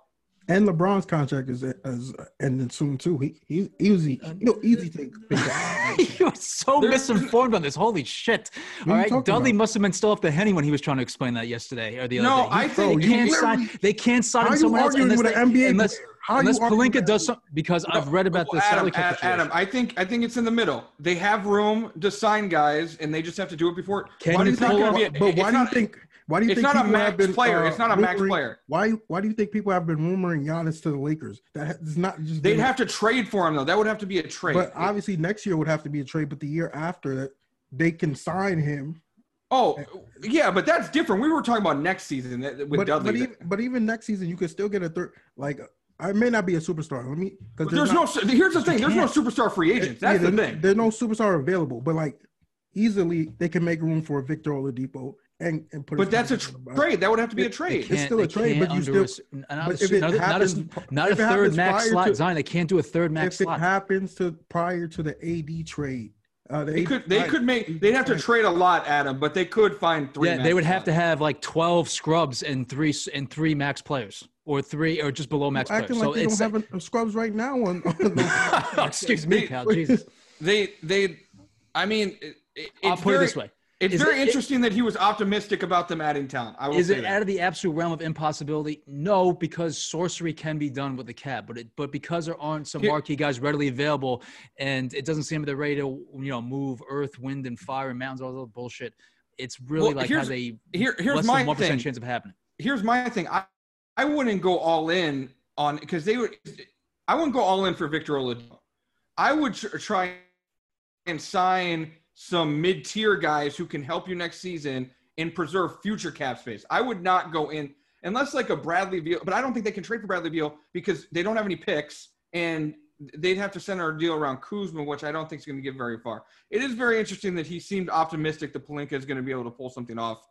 And LeBron's contract is is ending soon too. He he easy, you know, easy take. You're so There's- misinformed on this. Holy shit! What All are you right, talking Dudley about? must have been still up the henny when he was trying to explain that yesterday or the other No, day. He- I think they you can't literally- sign. They can't sign How you someone else arguing unless with they, an N B A unless, player? How you unless arguing Pelinka with does that? something. Because No, I've read about the well, salary Adam, cap Ad- situation. Adam, I think I think it's in the middle. They have room to sign guys, and they just have to do it before. Can but you it's not pull going up- to be. A, But it's why do you not- think? Why do you it's think not a people have max been, player. uh, It's not a max rumoring- player. Why? Why do you think people have been rumoring Giannis to the Lakers? That is not just. They'd been- have to trade for him though. That would have to be a trade. But obviously, next year would have to be a trade. But the year after that, they can sign him. oh, yeah, but that's different. We were talking about next season that- with But Dudley. but even, but even next season, you could still get a third. Like I may not be a superstar. Let me because there's no. Here's the thing. There's no superstar free agents. That's yeah, the there- thing. There's no superstar available. But like easily, they can make room for Victor Oladipo and and put. But his that's a name on the box. trade. That would have to be a It- trade. It's Can't- still a they trade, can't but you under still- a- not, but a, if it not, a- not happens- a, not a if it third happens max prior slot to- Zion. They can't do a third max If it slot. happens to prior to the A D trade, uh, the They A D could. They right. could make. They'd have to trade a lot, Adam. But they could find three. Yeah, they max would have to slots. have like twelve scrubs and three s- and three max players, or three, or just below max acting players. like they so don't it's have a, scrubs right now. On, on the, excuse me, They- pal. Jesus. They. They. I mean, it, it- I'll it's put very, it this way: It's Is very it- interesting that he was optimistic about them adding talent. I will Is say it that. out of the absolute realm of impossibility? No, because sorcery can be done with the cap, but it, but because there aren't some Here- marquee guys readily available, and it doesn't seem they're ready to you know move earth, wind, and fire and mountains, all that bullshit. It's really Well, like here's- has a Here, here's less my than one thing. percent chance of happening. Here's my thing. I, I wouldn't go all in on because they would. I wouldn't go all in for Victor Oladipo. I would tr- try and sign some mid-tier guys who can help you next season and preserve future cap space. I would not go in unless like a Bradley Beal, but I don't think they can trade for Bradley Beal because they don't have any picks and they'd have to center a deal around Kuzma, which I don't think is going to get very far. It is very interesting that he seemed optimistic that Pelinka is going to be able to pull something off.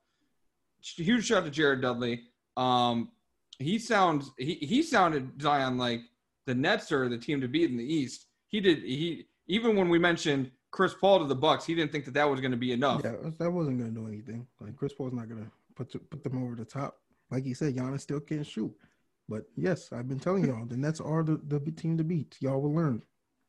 Huge shout out to Jared Dudley. Um, he sounds he he sounded Zion like the Nets are the team to beat in the East. He did he even when we mentioned Chris Paul to the Bucks, he didn't think that that was going to be enough. yeah, that wasn't going to do anything. Like Chris Paul's not going to put put them over the top. Like he said, Giannis still can't shoot. But yes, I've been telling y'all, the Nets are the, the team to beat. Y'all will learn.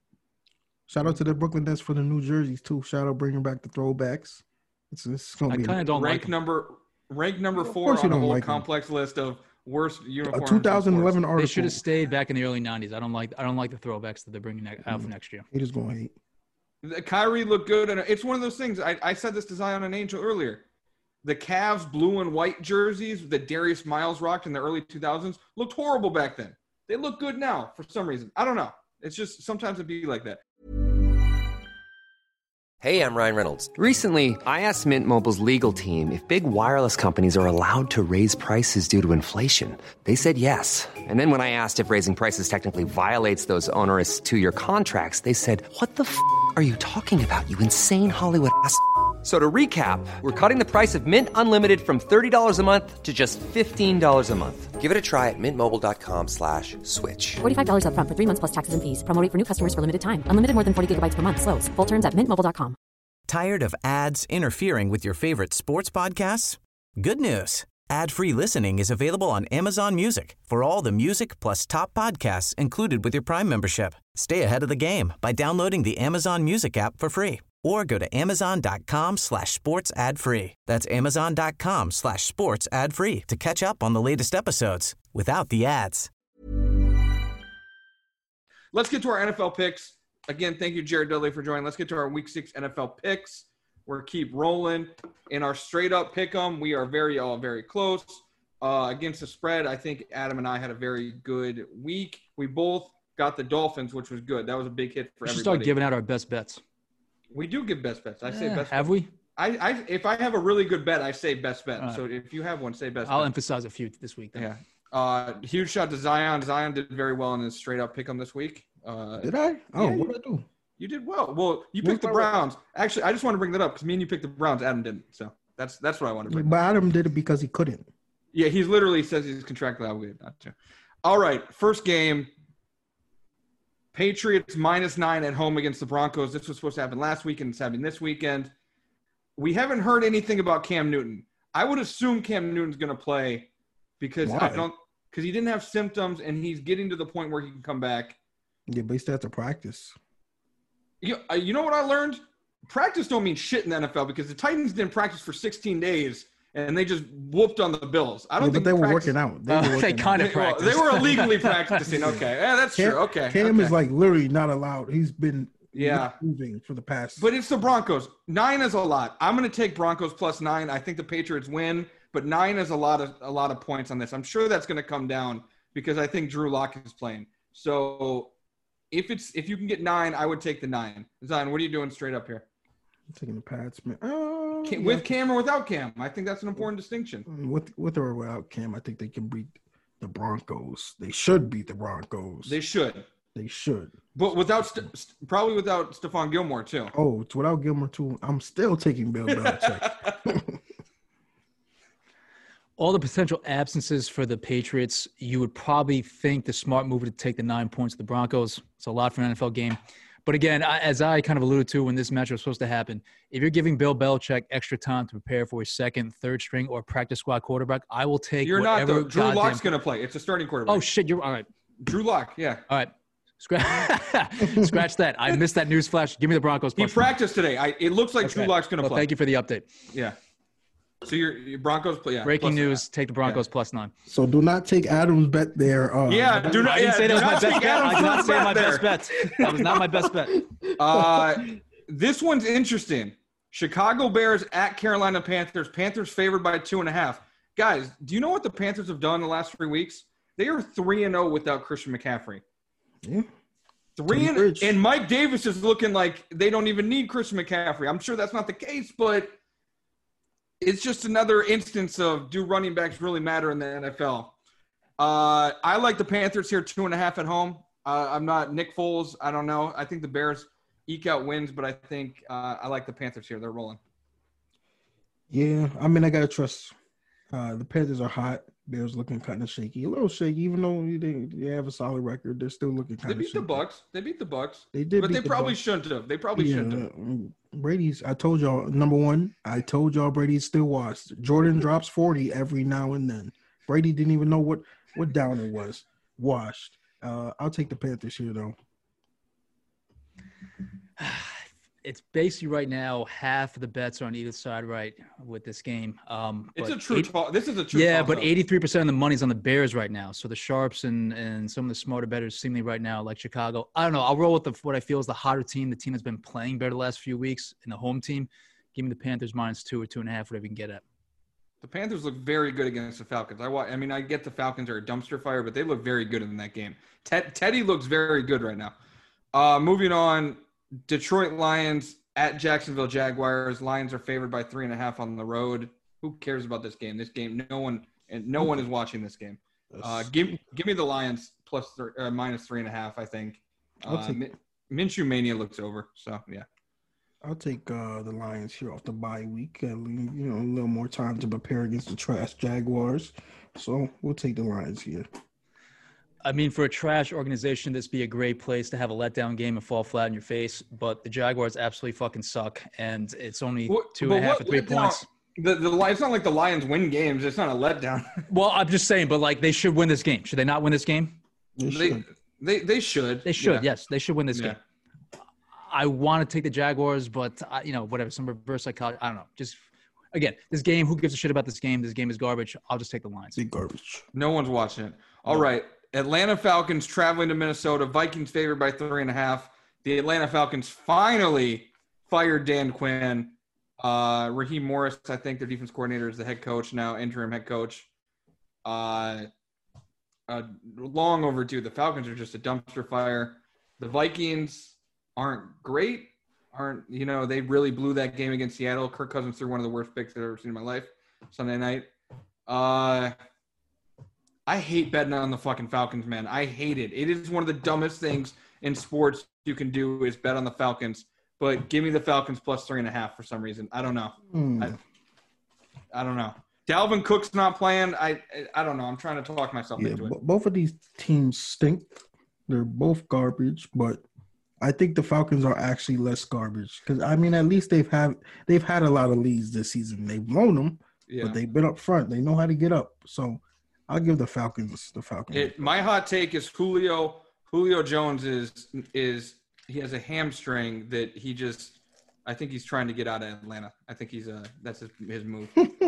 Shout out to the Brooklyn Nets for the new jerseys too. Shout out bringing back the throwbacks. It's, it's going I to be kind of don't rank like. 'em. number rank number Of four course you on the don't whole like 'em. complex list of worst a uniforms. two in thousand eleven sports. article. They should have stayed back in the early nineties. I don't like. I don't like the throwbacks that they're bringing ne- out for next year. He just going to hate. The- Kyrie looked good, and it's one of those things. I, I said this to Zion and Angel earlier. The Cavs blue and white jerseys that Darius Miles rocked in the early two thousands looked horrible back then. They look good now for some reason. I don't know. It's just sometimes it be like that. Hey, I'm Ryan Reynolds. Recently, I asked Mint Mobile's legal team if big wireless companies are allowed to raise prices due to inflation. They said yes. And then when I asked if raising prices technically violates those onerous two-year contracts, they said, "What the f*** are you talking about, you insane Hollywood ass?" So to recap, we're cutting the price of Mint Unlimited from thirty dollars a month to just fifteen dollars a month. Give it a try at mintmobile.com slash switch. forty-five dollars upfront for three months plus taxes and fees. Promo rate for new customers for limited time. Unlimited more than forty gigabytes per month. Slows full terms at mint mobile dot com. Tired of ads interfering with your favorite sports podcasts? Good news. Ad-free listening is available on Amazon Music for all the music plus top podcasts included with your Prime membership. Stay ahead of the game by downloading the Amazon Music app for free or go to amazon.com slash sports ad free. That's amazon.com slash sports ad free to catch up on the latest episodes without the ads. Let's get to our N F L picks. Again, thank you, Jared Dudley, for joining. Let's get to our Week Six N F L picks. We're keep rolling in our straight up pick 'em. We are very all very close uh, against the spread. I think Adam and I had a very good week. We both got the Dolphins, which was good. That was a big hit for We should everybody. start giving out our best bets. We do give best bets. I say Eh, best. have bets. we? I, I if I have a really good bet, I say best bet. All right. So if you have one, say best. I'll bet. emphasize a few this week. Then. Yeah. Uh, huge shout to Zion. Zion did very well in his straight up pick 'em this week. Uh, Did I? Oh, yeah, what did I do? You did well. Well, you What's picked the my Browns. Actually, I just want to bring that up because me and you picked the Browns. Adam didn't. So that's that's what I want to bring. But Adam did it because he couldn't. Yeah, he's literally says he's contractually obligated not to. All right, first game. Patriots minus nine at home against the Broncos. This was supposed to happen last weekend. It's happening this weekend. We haven't heard anything about Cam Newton. I would assume Cam Newton's going to play because Why? I don't. because he didn't have symptoms, and he's getting to the point where he can come back. Yeah, but he still has to practice. You, uh, you know what I learned? Practice don't mean shit in the N F L because the Titans didn't practice for sixteen days and they just whooped on the Bills. I don't yeah, think but they were practice- working out. They, Uh, were they working kind out. of practiced. They were illegally practicing. Okay, yeah, that's Cam, true. Okay, Cam okay. is like literally not allowed. He's been Yeah. moving for the past. But it's the Broncos. Nine is a lot. I'm going to take Broncos plus nine. I think the Patriots win, but nine is a lot of a lot of points on this. I'm sure that's going to come down because I think Drew Lock is playing. So if it's if you can get nine, I would take the nine. Zion, what are you doing straight up here? I'm taking the Pats, man. Uh, Cam, yeah. with Cam or without Cam? I think that's an important distinction. With with or without Cam, I think they can beat the Broncos. They should beat the Broncos. They should. They should. But without St- St- probably without Stephon Gilmore too. Oh, it's without Gilmore too. I'm still taking Bill Belichick. All the potential absences for the Patriots, you would probably think the smart move to take the nine points to the Broncos. It's a lot for an N F L game. But again, I, as I kind of alluded to when this matchup was supposed to happen, if you're giving Bill Belichick extra time to prepare for his second, third string, or practice squad quarterback, I will take You're not whatever though. Drew goddamn- Lock's going to play. It's a starting quarterback. Oh, shit. You're all right. Drew Lock, yeah. All right. Scratch, Scratch that. I missed that news flash. Give me the Broncos. He plus practiced today. I, it looks like Okay. Drew Lock's going to Well, play. thank you for the update. Yeah. So your, your Broncos play. Yeah. Breaking plus- news. Take the Broncos plus nine. So do not take Adam's bet there. Uh, Yeah, do not. I didn't yeah, say that do was my not best take bet. Adam I did not Silver's say my bet best there. bet. That was not my best bet. Uh, this one's interesting. Chicago Bears at Carolina Panthers. Panthers favored by two and a half. Guys, do you know what the Panthers have done the last three weeks? They are three and zero without Christian McCaffrey. Yeah. Three and, Bridge. and Mike Davis is looking like they don't even need Christian McCaffrey. I'm sure that's not the case, but it's just another instance of do running backs really matter in the N F L? Uh, I like the Panthers here, two and a half at home. Uh, I'm not Nick Foles. I don't know. I think the Bears eke out wins, but I think uh, I like the Panthers here. They're rolling. Yeah, I mean, I gotta trust. Uh, the Panthers are hot. Bears looking kind of shaky, a little shaky. Even though they, they have a solid record, they're still looking kind They of beat shaky. the Bucks. They beat the Bucks. They did, But beat they the probably Bucks. shouldn't have. They probably Yeah, shouldn't have. mm, Brady's. I told y'all. Number one, I told y'all Brady's still washed. Jordan drops forty every now and then. Brady didn't even know what what down it was. Washed. Uh, I'll take the Panthers here though. It's basically right now half of the bets are on either side right with this game. Um, It's but a true eight- talk. This is a true Yeah, toss-up. but eighty-three percent of the money's on the Bears right now. So the sharps and, and some of the smarter bettors seemingly right now, like Chicago. I don't know. I'll roll with the, what I feel is the hotter team, the team that's been playing better the last few weeks, and the home team. Give me the Panthers minus two or two and a half, whatever you can get at. The Panthers look very good against the Falcons. I wa- I mean, I get the Falcons are a dumpster fire, but they look very good in that game. Ted- Teddy looks very good right now. Uh, moving on, Detroit Lions at Jacksonville Jaguars. Lions are favored by three and a half on the road. Who cares about this game? This game, no one and no one is watching this game. Uh, give give me the Lions plus th- uh, minus three and a half. I think. I'll Uh, take- Min- Minshew mania looks over. So yeah. I'll take uh, the Lions here off the bye week. Uh, you know, a little more time to prepare against the trash Jaguars. So we'll take the Lions here. I mean, for a trash organization, this be a great place to have a letdown game and fall flat in your face. But the Jaguars absolutely fucking suck, and it's only What- two but and a half what or three letdown- points. The the Li- it's not like the Lions win games. It's not a letdown. Well, I'm just saying, but like they should win this game. Should they not win this game? They they, should. they they should. They should. Yeah. Yes, they should win this Yeah. game. I want to take the Jaguars, but I, you know, whatever. Some reverse psychology. I don't know. Just again, this game. Who gives a shit about this game? This game is garbage. I'll just take the Lions. Big garbage. No one's watching it. All right. Atlanta Falcons traveling to Minnesota. Vikings favored by three and a half. The Atlanta Falcons finally fired Dan Quinn. Uh, Raheem Morris, I think their defense coordinator, is the head coach now, interim head coach. Uh, uh, long overdue. The Falcons are just a dumpster fire. The Vikings aren't great. Aren't you know they really blew that game against Seattle. Kirk Cousins threw one of the worst picks I've ever seen in my life Sunday night. Uh, I hate betting on the fucking Falcons, man. I hate it. It is one of the dumbest things in sports you can do is bet on the Falcons. But give me the Falcons plus three and a half for some reason. I don't know. Hmm. I, I don't know. Dalvin Cook's not playing. I I don't know. I'm trying to talk myself Yeah, into it. b- both of these teams stink. They're both garbage, but I think the Falcons are actually less garbage because I mean, at least they've had they've had a lot of leads this season. They've blown them, Yeah. but they've been up front. They know how to get up. So I'll give the Falcons. The Falcons. It, my hot take is Julio. Julio Jones is is he has a hamstring that he just. I think he's trying to get out of Atlanta. I think he's a that's his, his move.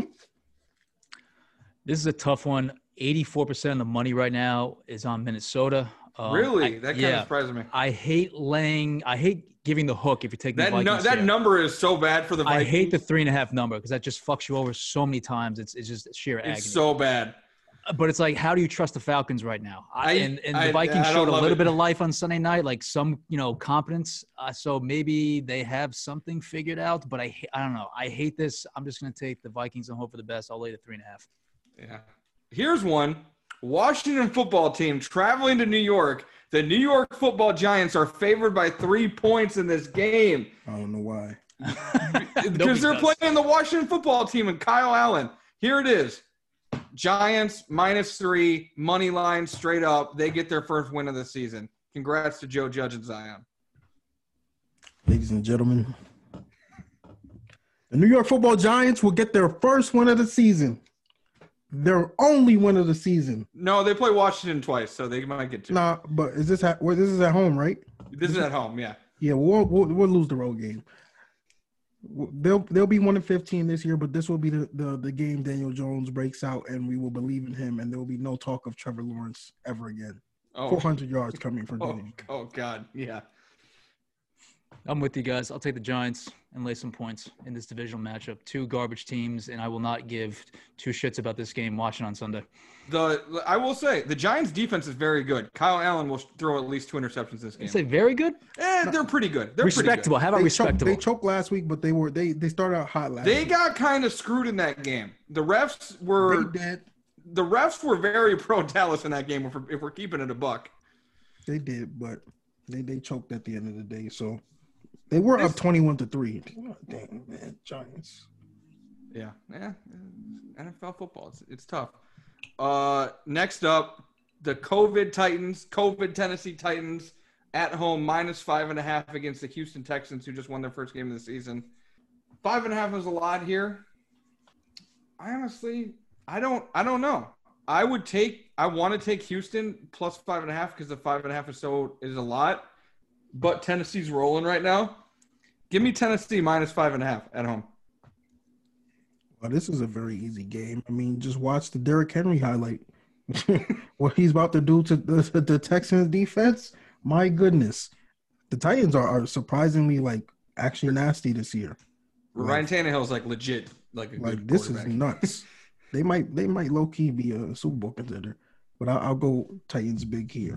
This is a tough one. eighty-four percent of the money right now is on Minnesota. Um, really? I, that kind yeah, of surprises me. I hate laying. I hate giving the hook if you take the that Vikings. No, that here. number is so bad for the Vikings. I hate the three and a half number because that just fucks you over so many times. It's it's just sheer agony. It's so bad. But it's like, how do you trust the Falcons right now? I, I, and and the I, Vikings I showed a little it. bit of life on Sunday night, like some, you know, competence. Uh, so maybe they have something figured out. But I, I don't know. I hate this. I'm just going to take the Vikings and hope for the best. I'll lay the three and a half. Yeah. Here's one. Washington football team traveling to New York. The New York football Giants are favored by three points in this game. I don't know why. Because they're does. playing the Washington football team and Kyle Allen. Here it is. Giants minus three, money line straight up. They get their first win of the season. Congrats to Joe Judge and Zion. Ladies and gentlemen, the New York football Giants will get their first win of the season. Their only win of the season. No, they play Washington twice, so they might get two. Nah, but is this at, well, this is at home, right? This is at home, yeah. Yeah, we'll, we'll we'll lose the road game. They'll they'll be one and fifteen this year, but this will be the, the the game Daniel Jones breaks out, and we will believe in him, and there will be no talk of Trevor Lawrence ever again. Oh. four hundred yards coming from Oh, Daniel. oh God, yeah. I'm with you guys. I'll take the Giants and lay some points in this divisional matchup. Two garbage teams, and I will not give two shits about this game watching on Sunday. The I will say the Giants' defense is very good. Kyle Allen will throw at least two interceptions this game. You say very good? Eh, they're pretty good. They're respectable. Pretty How about They respectable? choked, they choked last week, but they were they they started out hot last good. They week. got kind of screwed in that game. The refs were They did. the refs were very pro Dallas in that game. If we're, if we're keeping it a buck, They did, but they they choked at the end of the day. So they were This- up twenty-one to three. Dang, man, Giants. yeah, yeah. N F L football, it's, it's tough. Uh, next up, the COVID Titans, COVID Tennessee Titans at home minus five and a half against the Houston Texans, who just won their first game of the season. Five and a half is a lot here. I honestly, I don't, I don't know. I would take, I want to take Houston plus five and a half because the five and a half is so is a lot. But Tennessee's rolling right now. Give me Tennessee minus five and a half at home. Well, this is a very easy game. I mean, just watch the Derrick Henry highlight. What he's about to do to the, the Texans defense, my goodness. The Titans are, are surprisingly, like, actually nasty this year. Ryan Tannehill's like legit, like a Like, good this is quarterback. nuts. They might they might low-key be a Super Bowl contender. But I'll, I'll go Titans big here.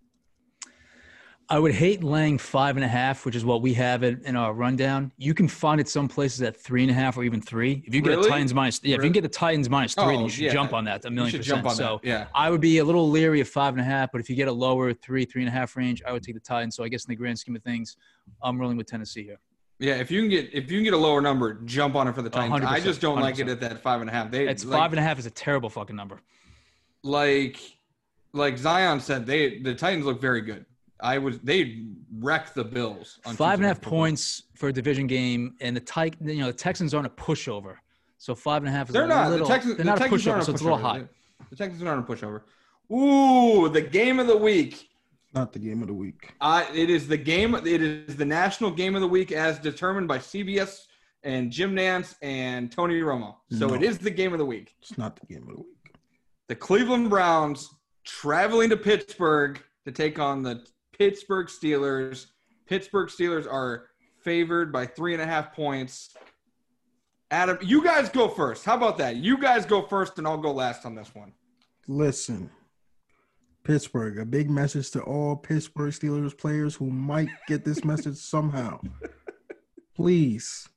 I would hate laying five and a half, which is what we have in, in our rundown. You can find it some places at three and a half or even three. If you get Really? a Titans minus, yeah, if you Really? can get the Titans minus three, Oh, then you should yeah. jump on that a million should percent. jump on so that, yeah. I would be a little leery of five and a half, but if you get a lower three, three and a half range, I would take the Titans. So I guess in the grand scheme of things, I'm rolling with Tennessee here. Yeah, if you can get if you can get a lower number, jump on it for the Titans. one hundred I percent, just don't one like hundred it at that five and a half. They It's like, five and a half is a terrible fucking number. like like Zion said, they the Titans look very good. I was they wrecked the Bills. On Five and a Tuesday half Night Football. points for a division game, and the tight, you know, the Texans aren't a pushover. So five and a half is They're a not. little, the Texans, they're the not Texans a pushover, aren't so it's a little pushover. high. The, the Texans aren't a pushover. Ooh, the game of the week. Not the game of the week. Uh, it is the game. It is the national game of the week as determined by C B S and Jim Nantz and Tony Romo. So No. it is the game of the week. It's not the game of the week. The Cleveland Browns traveling to Pittsburgh to take on the Pittsburgh Steelers. Pittsburgh Steelers are favored by three and a half points. Adam, you guys go first. How about that? You guys go first, and I'll go last on this one. Listen, Pittsburgh, a big message to all Pittsburgh Steelers players who might get this message somehow. Please,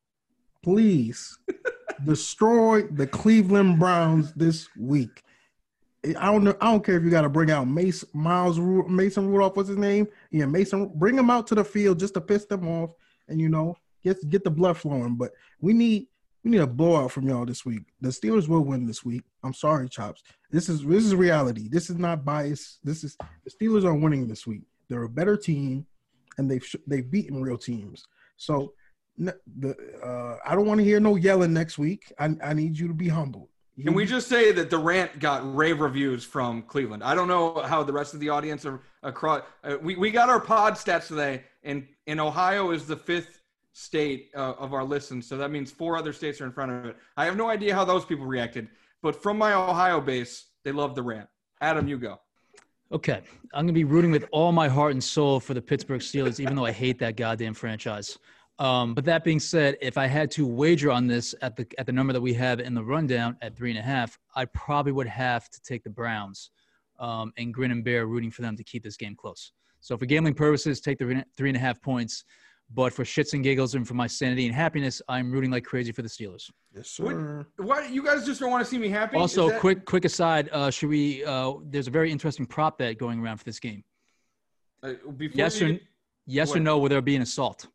please destroy the Cleveland Browns this week. I don't know. I don't care if you got to bring out Mace, Miles, Ru- Mason Rudolph. What's his name? Yeah, Mason. Bring him out to the field just to piss them off, and you know, get get the blood flowing. But we need we need a blowout from y'all this week. The Steelers will win this week. I'm sorry, Chops. This is this is reality. This is not bias. This is the Steelers are winning this week. They're a better team, and they've they've beaten real teams. So the uh, I don't want to hear no yelling next week. I I need you to be humble. Can we just say that the rant got rave reviews from Cleveland? I don't know how the rest of the audience are across. Uh, we, we got our pod stats today, and, and Ohio is the fifth state uh, of our listens, so that means four other states are in front of it. I have no idea how those people reacted, but from my Ohio base, they love the rant. Adam, you go. Okay. I'm going to be rooting with all my heart and soul for the Pittsburgh Steelers, even though I hate that goddamn franchise. Um, but that being said, if I had to wager on this at the at the number that we have in the rundown at three and a half, I probably would have to take the Browns um, and grin and bear rooting for them to keep this game close. So for gambling purposes, take the three and a half points. But for shits and giggles and for my sanity and happiness, I'm rooting like crazy for the Steelers. Yes, sir. What, what you guys just don't want to see me happy? Also, that- quick quick aside, uh, should we? Uh, there's a very interesting prop bet going around for this game. Uh, yes or you, yes what? or no? Will there be an assault?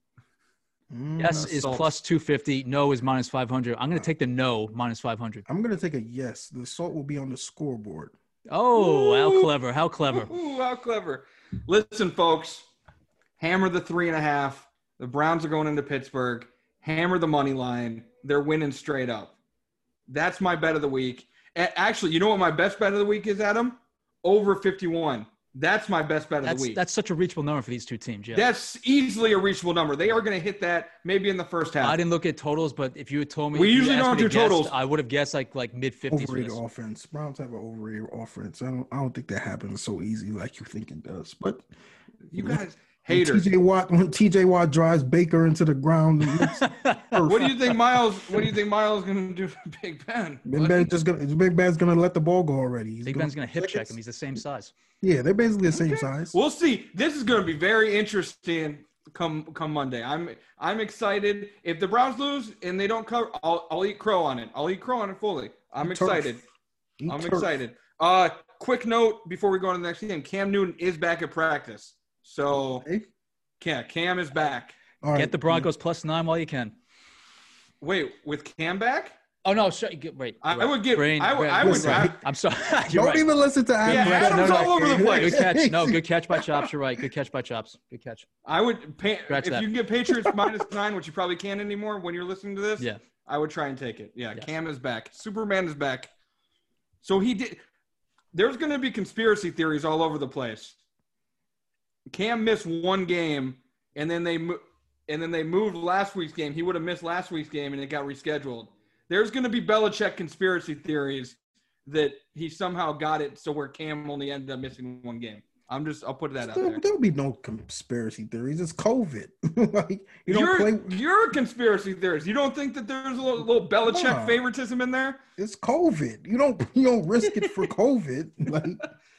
Mm, Yes is assault. plus two fifty. No is minus five hundred. I'm going to take the no minus five hundred. I'm gonna take a yes. The salt will be on the scoreboard. Oh, how Ooh. clever! How clever! Ooh, how clever. Listen, folks, hammer the three and a half. The Browns are going into Pittsburgh. Hammer the money line. They're winning straight up. That's my bet of the week. A- Actually, you know what my best bet of the week is, Adam? Over fifty-one. That's my best bet of That's the week. that's such a reachable number for these two teams. Yeah. That's easily a reachable number. They are going to hit that maybe in the first half. I didn't look at totals, but if you had told me, We if you usually asked don't me to do guess, totals. I would have guessed like like mid fifties. Overrated offense. Browns have an overrated offense. I don't. I don't think that happens so easy like you think it does. But You guys, when haters. T J Watt when T J Watt drives Baker into the ground. it looks What do you perfect. think Miles? What do you think Miles is going to do for Big Ben? Big Ben's just gonna. Big Ben's gonna let the ball go already. He's Big Ben's going to hip check him. He's the same size. Yeah, they're basically the same size. We'll see. This is going to be very interesting come come Monday. I'm I'm excited. If the Browns lose and they don't cover, I'll I'll eat crow on it. I'll eat crow on it fully. I'm Eat turf. excited. Eat I'm turf. excited. Uh, quick note before we go on to the next game. Cam Newton is back at practice. So Hey? yeah, Cam is back. All right. Get the Broncos plus nine while you can. Wait, with Cam back? Oh no! Sh- get, wait, I, you're I right. would get. Brain- I would. brain- I would. listen, I, I'm sorry. You're Don't right. even listen to Adam. Yeah, Adam's no, no. all over the place. Good catch. No, good catch by Chops. You're right. Good catch by Chops. Good catch. I would pay, Scratch if that. you can get Patriots minus nine, which you probably can't anymore when you're listening to this. Yeah. I would try and take it. Yeah, Yes. Cam is back. Superman is back. So he did. There's going to be conspiracy theories all over the place. Cam missed one game, and then they mo- and then they moved last week's game. He would have missed last week's game, and it got rescheduled. There's going to be Belichick conspiracy theories that he somehow got it so where Cam only ended up missing one game. I'm just. I'll put that out There, there. there'll be no conspiracy theories. It's COVID. like you don't you're, play. you're a conspiracy theorist. You don't think that there's a little, little Belichick No. favoritism in there? It's COVID. You don't. You don't risk it for COVID. Like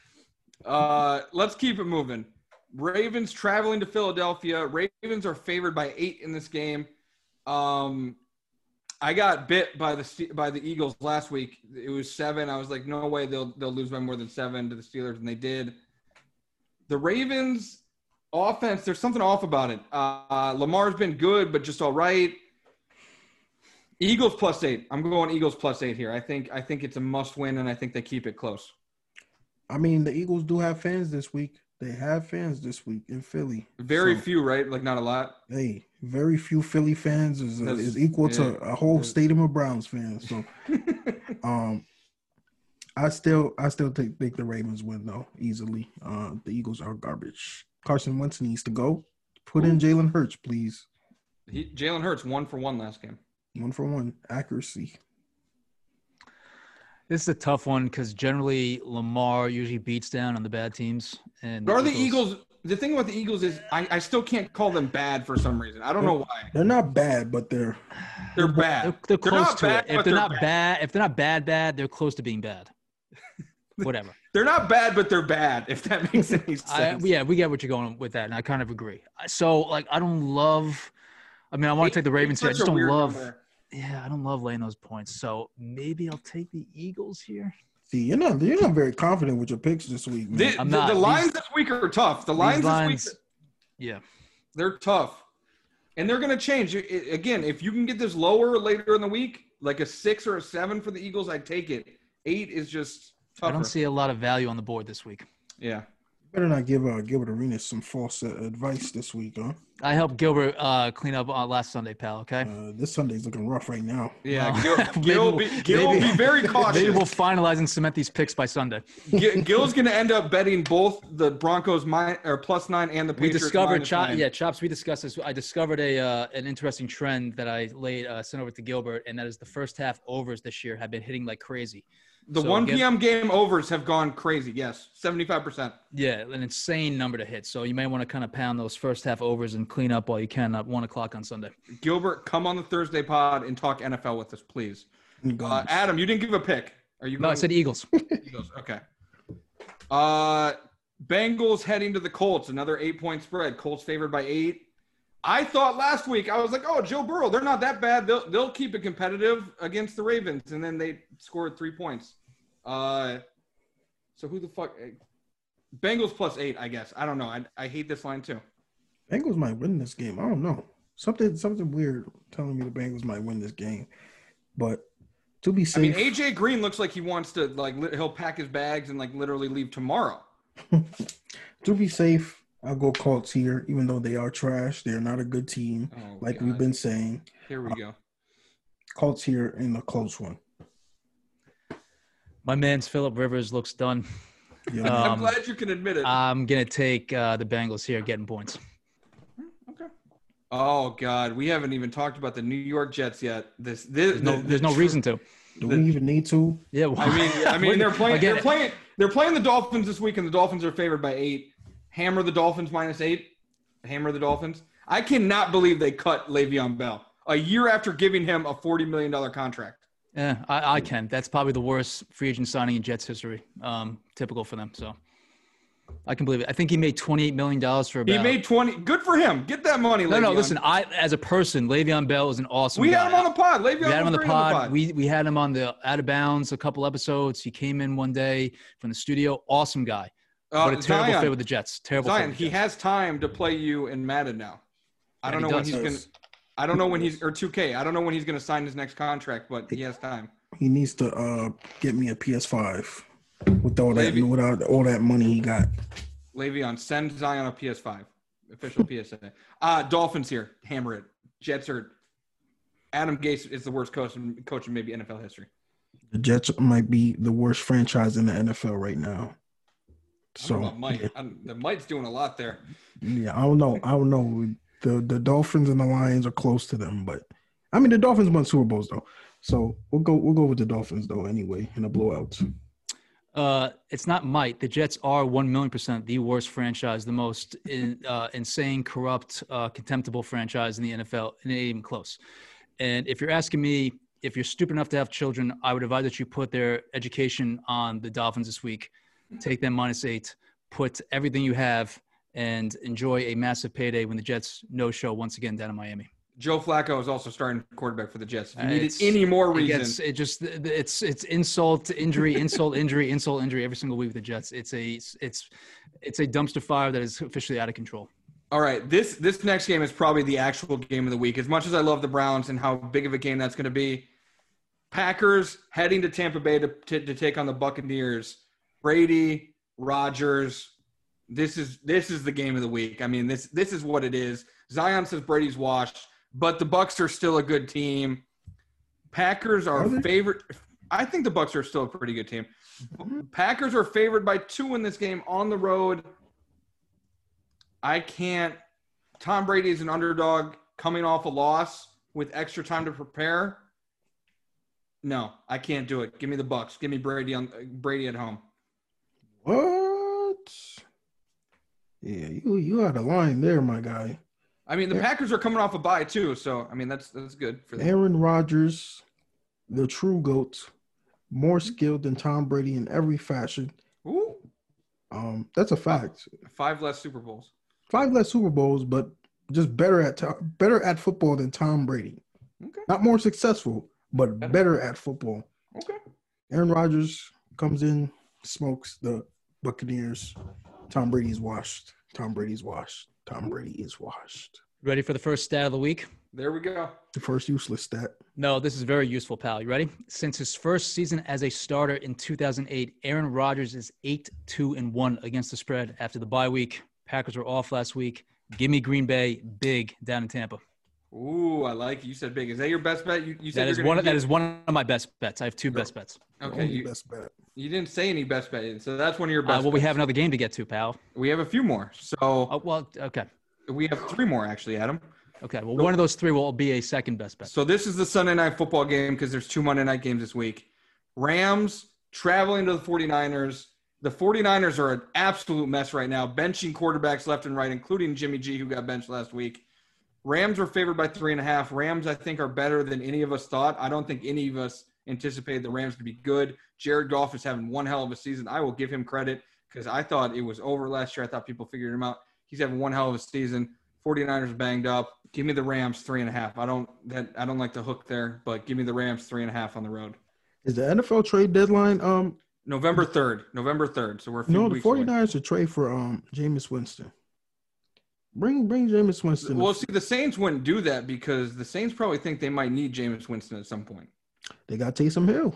Uh, let's keep it moving. Ravens traveling to Philadelphia. Ravens are favored by eight in this game. Um, I got bit by the Ste- by the Eagles last week. It was seven. I was like, no way they'll they'll lose by more than seven to the Steelers, and they did. The Ravens offense, there's something off about it. Uh, Lamar's been good, but just all right. Eagles plus eight. I'm going Eagles plus eight here. I think I think it's a must win, and I think they keep it close. I mean, the Eagles do have fans this week. They have fans this week in Philly. Very So, few, right? Like not a lot. Hey, very few Philly fans is That's- is equal to yeah. a whole Yeah. stadium of Browns fans. So, um, I still I still think, think the Ravens win though easily. Uh, the Eagles are garbage. Carson Wentz needs to go. Put in Jalen Hurts, please. He, Jalen Hurts one for one last game. One for one accuracy. This is a tough one because generally Lamar usually beats down on the bad teams. And Are the Eagles? The thing about the Eagles is I, I still can't call them bad for some reason. I don't know why. They're not bad, but they're They're bad. They're, they're close not to bad, it. If but they're, they're not bad. bad, if they're not bad, bad, they're close to being bad. Whatever. They're not bad, but they're bad. If that makes any sense. I, yeah, we get what you're going with that, and I kind of agree. So, like, I don't love. I mean, I want to take the Ravens here. I Eight's just such a don't weird love. number. Yeah, I don't love laying those points. So maybe I'll take the Eagles here. see you're not you're not very confident with your picks this week, man. The, I'm the- not. the These- lines this week are tough. The lines, These lines, this week, yeah. they're tough, and they're going to change. It- it- again, if you can get this lower later in the week, like a six or a seven for the Eagles, I'd take it. Eight is just tougher. I don't see a lot of value on the board this week. Yeah. Better not give uh, Gilbert Arenas some false uh, advice this week, huh? I helped Gilbert uh, clean up on last Sunday, pal. Okay. Uh, this Sunday's looking rough right now. Yeah, Well, Gil, Gil, maybe be, we'll- Gil maybe- be very cautious. Maybe we'll finalize and cement these picks by Sunday. Gil, Gil's going to end up betting both the Broncos min- or plus nine and the We Patriots discovered, minus Chop, nine. yeah, Chops. We discussed this. I discovered a uh, an interesting trend that I laid uh, sent over to Gilbert, and that is the first half overs this year have been hitting like crazy. The So one get- p.m. game overs have gone crazy. Yes, seventy-five percent. Yeah, an insane number to hit. So you may want to kind of pound those first half overs and clean up while you can at one o'clock on Sunday. Gilbert, come on the Thursday pod and talk N F L with us, please. Uh, Adam, you didn't give a pick. Are you? No, I said Eagles. Eagles. Okay. Uh, Bengals heading to the Colts. Another eight-point spread. Colts favored by eight. I thought last week, I was like, oh, Joe Burrow, they're not that bad. They'll they'll keep it competitive against the Ravens, and then they scored three points. Uh, so who the fuck? Bengals plus eight, I guess. I don't know. I I hate this line too. Bengals might win this game. I don't know. Something something weird telling me the Bengals might win this game. But to be I safe, mean, A J Green looks like he wants to like li- he'll pack his bags and like literally leave tomorrow. to be safe, I'll go Colts here, even though they are trash. They're not a good team, Oh, like God. we've been saying. Here we go. Colts here in a close one. My man's Phillip Rivers looks done. Yeah. I'm Um, glad you can admit it. I'm gonna take uh, the Bengals here, getting points. Okay. Oh God, we haven't even talked about the New York Jets yet. This, this There's no, the- there's the no tr- reason to. Do we even need to? Yeah, well, I mean, I mean, they're playing. Again, They're playing. They're playing the Dolphins this week, and the Dolphins are favored by eight. Hammer the Dolphins minus eight. Hammer the Dolphins. I cannot believe they cut Le'Veon Bell a year after giving him a forty million dollar contract. Yeah, I, I can. That's probably the worst free agent signing in Jets history. Um, typical for them. So I can believe it. I think he made twenty-eight million dollars for about. He made twenty. Good for him. Get that money. No, no. Le'Veon. Listen, I as a person, Le'Veon Bell is an awesome. we guy. had him on the pod. Le'Veon We had him on was the great pod. We we had him on the Out of Bounds a couple episodes. He came in one day from the studio. Awesome guy. Uh, What a terrible Zion. fit with the Jets. Terrible. fit Zion, with the he Jets. has time to play you in Madden now. I Yeah, don't he know when does. he's going to I don't know when he's or two K. I don't know when he's going to sign his next contract, but he has time. He needs to uh, get me a P S five with all that Maybe. without all that money he got. Le'Veon, send Zion a P S five. Official P S A. Uh, Dolphins here. Hammer it. Jets are Adam Gase is the worst coach in, coach in maybe N F L history. The Jets might be the worst franchise in the N F L right now. I don't So know about Mike. I'm- the Mike's doing a lot there. yeah, I don't know. I don't know. The the Dolphins and the Lions are close to them, but I mean the Dolphins won Super Bowls though. So we'll go we'll go with the Dolphins though anyway in a blowout. Uh, it's not might. The Jets are one million percent the worst franchise, the most in, uh, insane, corrupt, uh, contemptible franchise in the N F L, and it ain't even close. And if you're asking me, if you're stupid enough to have children, I would advise that you put their education on the Dolphins this week. Take them minus eight, put everything you have, and enjoy a massive payday when the Jets no-show once again down in Miami. Joe Flacco is also starting quarterback for the Jets. If you Uh, needed it's- any more It reason, gets it just it's it's insult to injury, insult injury, insult injury every single week with the Jets. It's a it's it's a dumpster fire that is officially out of control. all right, this this next game is probably the actual game of the week. As much as I love the Browns and how big of a game that's going to be, Packers heading to Tampa Bay to, to to take on the Buccaneers. Brady, Rodgers. This is this is the game of the week. I mean, this this is what it is. Zion says Brady's washed, but the Bucs are still a good team. Packers are, Are they? favorite. I think the Bucs are still a pretty good team. Packers are favored by two in this game on the road. I can't. Tom Brady is an underdog coming off a loss with extra time to prepare. No, I can't do it. Give me the Bucs. Give me Brady on Brady at home. What? Yeah, you you out of line there, my guy. I mean, the Yeah. Packers are coming off a bye too, so I mean that's that's good for them. Aaron Rodgers, the true GOAT, more skilled than Tom Brady in every fashion. Ooh, Um, that's a fact. five less Super Bowls. Five less Super Bowls, but just better at to- better at football than Tom Brady. Okay. Not more successful, but Better. better at football. Okay. Aaron Rodgers comes in, smokes the Buccaneers. Tom Brady's washed. Tom Brady's washed. Tom Brady is washed. Ready for the first stat of the week? There we go. The first useless stat. No, this is very useful, pal. You ready? Since his first season as a starter in two thousand eight, Aaron Rodgers is eight two and one against the spread after the bye week. Packers were off last week. Give me Green Bay big down in Tampa. Ooh, I like it. You said big. Is that your best bet? You, you said that is you're one. get... That is one of my best bets. I have two Sure. best bets. Okay, you, best bet. You didn't say any best bet, so that's one of your Uh, best. well, we bets. have another game to get to, pal. We have a few more. So, oh, well, okay. We have three more actually, Adam. Okay, well, one of those three will be a second best bet. So this is the Sunday night football game because there's two Monday night games this week. Rams traveling to the 49ers. The 49ers are an absolute mess right now, benching quarterbacks left and right, including Jimmy G, who got benched last week. Rams are favored by three and a half. Rams, I think, are better than any of us thought. I don't think any of us anticipated the Rams to be good. Jared Goff is having one hell of a season. I will give him credit because I thought it was over last year. I thought people figured him out. He's having one hell of a season. 49ers banged up. Give me the Rams three and a half. I don't that I don't like the hook there, but give me the Rams three and a half on the road. Is the N F L trade deadline um November third. November third. So we're a few no the weeks away. 49ers to trade for um Jameis Winston. Bring bring Jameis Winston. Well, see, the Saints wouldn't do that because the Saints probably think they might need Jameis Winston at some point. They got Taysom Hill.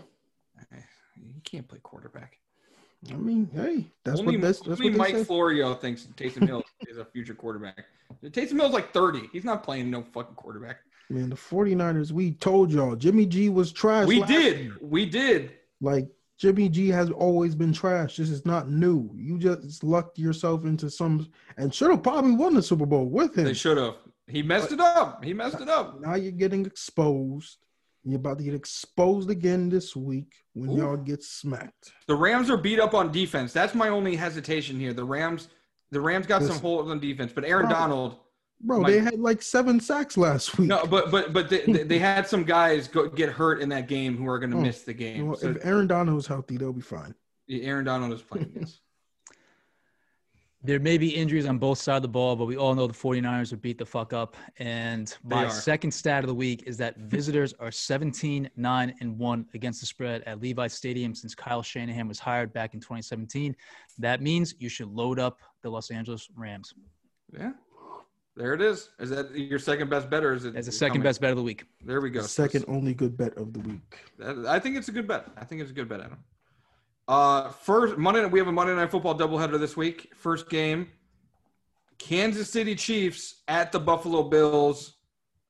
You can't play quarterback. I mean, hey, that's only, what that's, that's only what Mike say. Florio thinks Taysom Hill is a future quarterback. Taysom Hill's like thirty. He's not playing no fucking quarterback. Man, the 49ers, we told y'all Jimmy G was trash. We last did. year. We did. Like Jimmy G has always been trash. This is not new. You just lucked yourself into some and should have probably won the Super Bowl with him. They should have. He messed it up. He messed it up. Now you're getting exposed. You're about to get exposed again this week when Ooh. y'all get smacked. The Rams are beat up on defense. That's my only hesitation here. The Rams, the Rams got Listen. some holes on defense, but Aaron Bro. Donald. Bro, My- they had like seven sacks last week. No, but but but they, they- they had some guys go, get hurt in that game who are going to Oh, miss the You game. know, So if Aaron Donald is healthy, they'll be fine. Aaron Donald is playing. Yes. There may be injuries on both sides of the ball, but we all know the 49ers will beat the fuck up. And my are. second stat of the week is that visitors are seventeen nine and one against the spread at Levi Stadium since Kyle Shanahan was hired back in twenty seventeen. That means you should load up the Los Angeles Rams. Yeah. There it is. Is that your second best bet, or is it? As the second coming? best bet of the week. There we go. Second only good bet of the week. That- I think it's a good bet. I think it's a good bet, Adam. Uh, first Monday, we have a Monday Night Football doubleheader this week. First game, Kansas City Chiefs at the Buffalo Bills.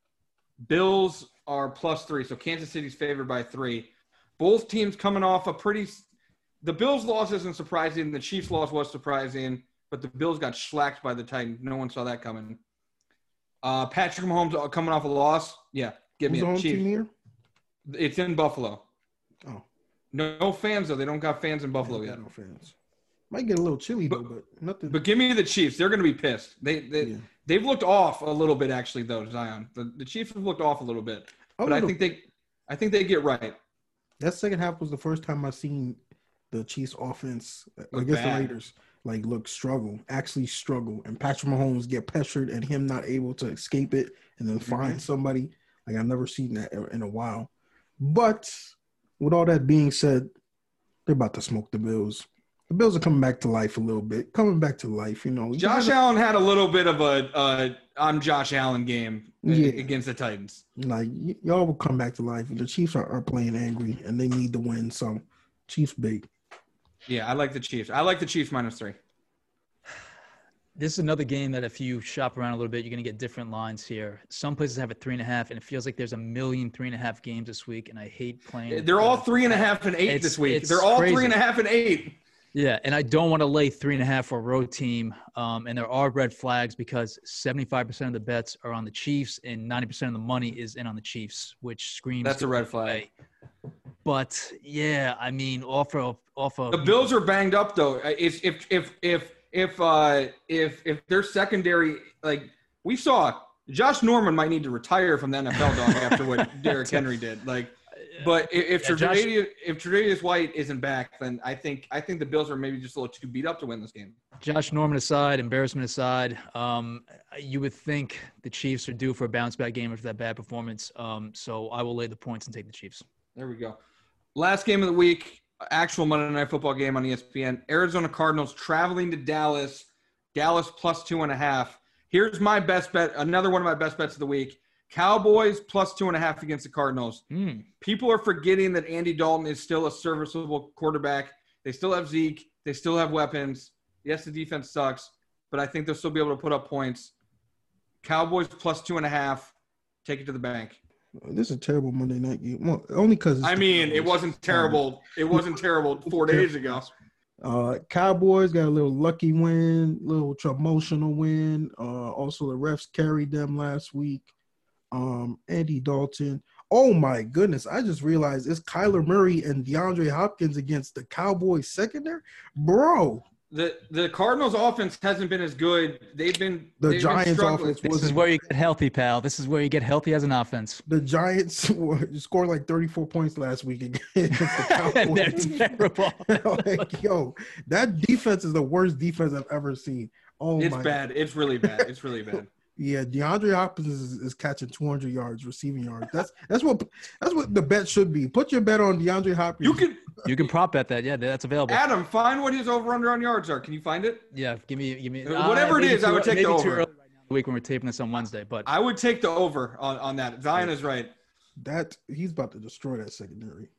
Bills are plus three, so Kansas City's favored by three. Both teams coming off a pretty. The Bills' loss isn't surprising. The Chiefs' loss was surprising, but the Bills got shellacked by the Titans. No one saw that coming. Uh, Patrick Mahomes coming off a loss. Yeah, give Who's me the a home Chiefs. team here? It's in Buffalo. Oh, No, no fans though. They don't got fans in Buffalo yeah, yet. no fans. Might get a little chilly But- though, but nothing. But give me the Chiefs. They're going to be pissed. They they Yeah. they've looked off a little bit actually though. Zion. The, the Chiefs have looked off a little bit, A but I little. think they I think they get right. That second half was the first time I seen the Chiefs offense Look against bad. the Raiders like look struggle, actually struggle, and Patrick Mahomes get pressured and him not able to escape it and then find Mhm. somebody. Like I've never seen that in a while. But with all that being said, they're about to smoke the Bills. The Bills are coming back to life a little bit, coming back to life. You know, You Josh gotta- Allen had a little bit of a uh, I'm Josh Allen game uh, Yeah. against the Titans. Like y- y'all will come back to life. The Chiefs are, are playing angry and they need to win. So Chiefs big. Yeah, I like the Chiefs. I like the Chiefs minus three. This is another game that if you shop around a little bit, you're going to get different lines here. Some places have a three and a half, and it feels like there's a million three and a half games this week, and I hate playing. They're all three and a half and eight It's- this week. it's They're all crazy. three and a half and eight. Yeah, and I don't want to lay three and a half for a road team. Um, and there are red flags because seventy-five percent of the bets are on the Chiefs and ninety percent of the money is in on the Chiefs, which screams. That's a red flag. But yeah, I mean, off of off of The Bills are banged up though. If if if if if uh if if their secondary, like we saw, Josh Norman might need to retire from the N F L dog after what Derrick Henry did. Like, but if if Yeah, Josh- Tre'Davious, if Tre'Davious White isn't back, then I think I think the Bills are maybe just a little too beat up to win this game. Josh Norman aside, embarrassment aside, um, you would think the Chiefs are due for a bounce back game after that bad performance. Um, so I will lay the points and take the Chiefs. There we go. Last game of the week, actual Monday Night Football game on E S P N. Arizona Cardinals traveling to Dallas. Dallas plus two and a half. Here's my best bet. Another one of my best bets of the week. Cowboys plus two and a half against the Cardinals. Mm. People are forgetting that Andy Dalton is still a serviceable quarterback. They still have Zeke. They still have weapons. Yes, the defense sucks, but I think they'll still be able to put up points. Cowboys plus two and a half. Take it to the bank. This is a terrible Monday night game. Well, only because I mean, it wasn't terrible. It wasn't terrible four days ago. Uh, Cowboys got a little lucky win, little emotional win. Uh, also, the refs carried them last week. Um, Andy Dalton. Oh my goodness! I just realized it's Kyler Murray and DeAndre Hopkins against the Cowboys secondary, bro. The the Cardinals offense hasn't been as good. They've been the they've Giants been struggling. offense. This is where you get healthy, pal. This is where you get healthy as an offense. The Giants scored like thirty-four points last week against the Cowboys. They're terrible. Like, yo, that defense is the worst defense I've ever seen. Oh, it's my bad. God. It's really bad. It's really bad. Yeah, DeAndre Hopkins is, is catching two hundred yards, receiving yards. That's that's what that's what the bet should be. Put your bet on DeAndre Hopkins. You can you can prop bet that. Yeah, that's available. Adam, find what his over under on yards are. Can you find it? Yeah, give me give me whatever uh, it is. I would take maybe the too over. Early right now in the week when we're taping this on Wednesday, but I would take the over on, on that. Zion is right. That he's about to destroy that secondary.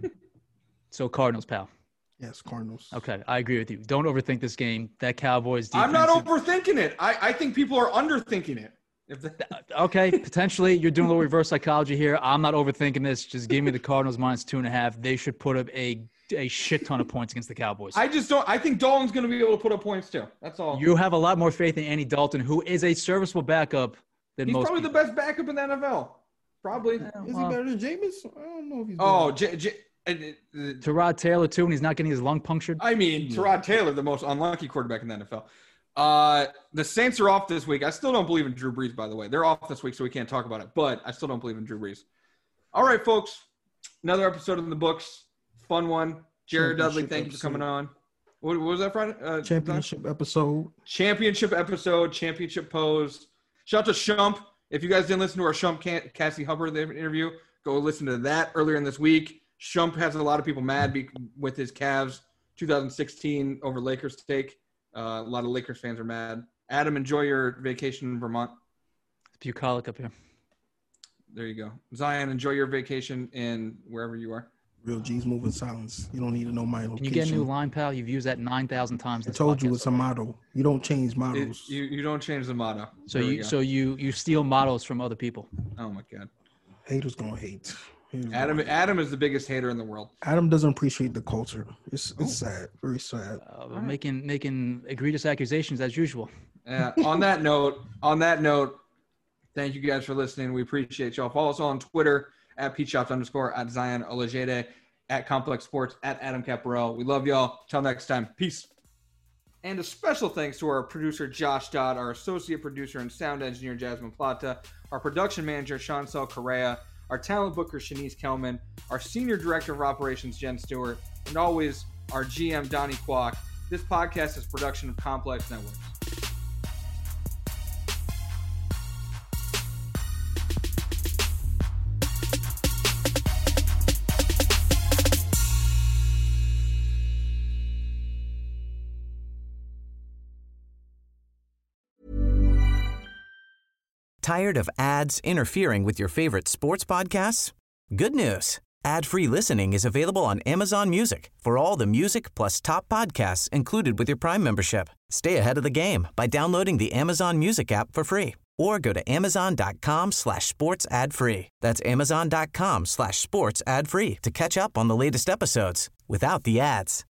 So Cardinals, pal. Yes, Cardinals. Okay, I agree with you. Don't overthink this game. That Cowboys defense. I'm not overthinking it. I, I think people are underthinking it. If the- okay, potentially you're doing a little reverse psychology here. I'm not overthinking this. Just give me the Cardinals minus two and a half. They should put up a a shit ton of points against the Cowboys. I just don't. I think Dalton's going to be able to put up points too. That's all. You have a lot more faith in Andy Dalton, who is a serviceable backup than He's most. probably people. the best backup in the N F L. Probably. Is he better than Jameis? I don't know if he's. Oh, better. J- J- uh, uh, Tyrod Taylor too, and he's not getting his lung punctured. I mean, Tyrod Taylor, the most unlucky quarterback in the N F L. Uh, the Saints are off this week. I still don't believe in Drew Brees, by the way. They're off this week, so we can't talk about it. But I still don't believe in Drew Brees. All right, folks. Another episode in the books. Fun one. Jared Dudley, thank you for coming on. What, what was that, Friday? Uh, Championship Don? episode. Championship episode. Championship pose. Shout out to Shump. If you guys didn't listen to our Shump Cassie Hubbard interview, go listen to that earlier in this week. Shump has a lot of people mad be- with his Cavs twenty sixteen over Lakers take. Uh, a lot of Lakers fans are mad. Adam, enjoy your vacation in Vermont. It's bucolic up here. There you go. Zion, enjoy your vacation in wherever you are. Real G's move in silence. You don't need to know my location. Can you get a new line, pal? You've used that nine thousand times. I This told you podcast it's a motto. You don't change mottos. It, you you don't change the motto. So There we you go. so you you steal models from other people. Oh my God. Haters gonna hate. Haters Adam gonna hate. Adam is the biggest hater in the world. Adam doesn't appreciate the culture. It's Oh. it's sad. Very sad. Uh, making making egregious accusations as usual. Uh, on that note, on that note, thank you guys for listening. We appreciate y'all. Follow us on Twitter at PeteShops underscore at Zion Olajede, at Complex Sports, at Adam Caparel. We love y'all. Till next time. Peace. And a special thanks to our producer, Josh Dodd, our associate producer and sound engineer, Jasmine Plata, our production manager, Chancel Correa, our talent booker, Shanice Kelman, our senior director of operations, Jen Stewart, and always our G M, Donnie Kwok. This podcast is a production of Complex Networks. Tired of ads interfering with your favorite sports podcasts? Good news. Ad-free listening is available on Amazon Music for all the music plus top podcasts included with your Prime membership. Stay ahead of the game by downloading the Amazon Music app for free or go to amazon.com slash sports ad free. That's amazon.com slash sports ad free to catch up on the latest episodes without the ads.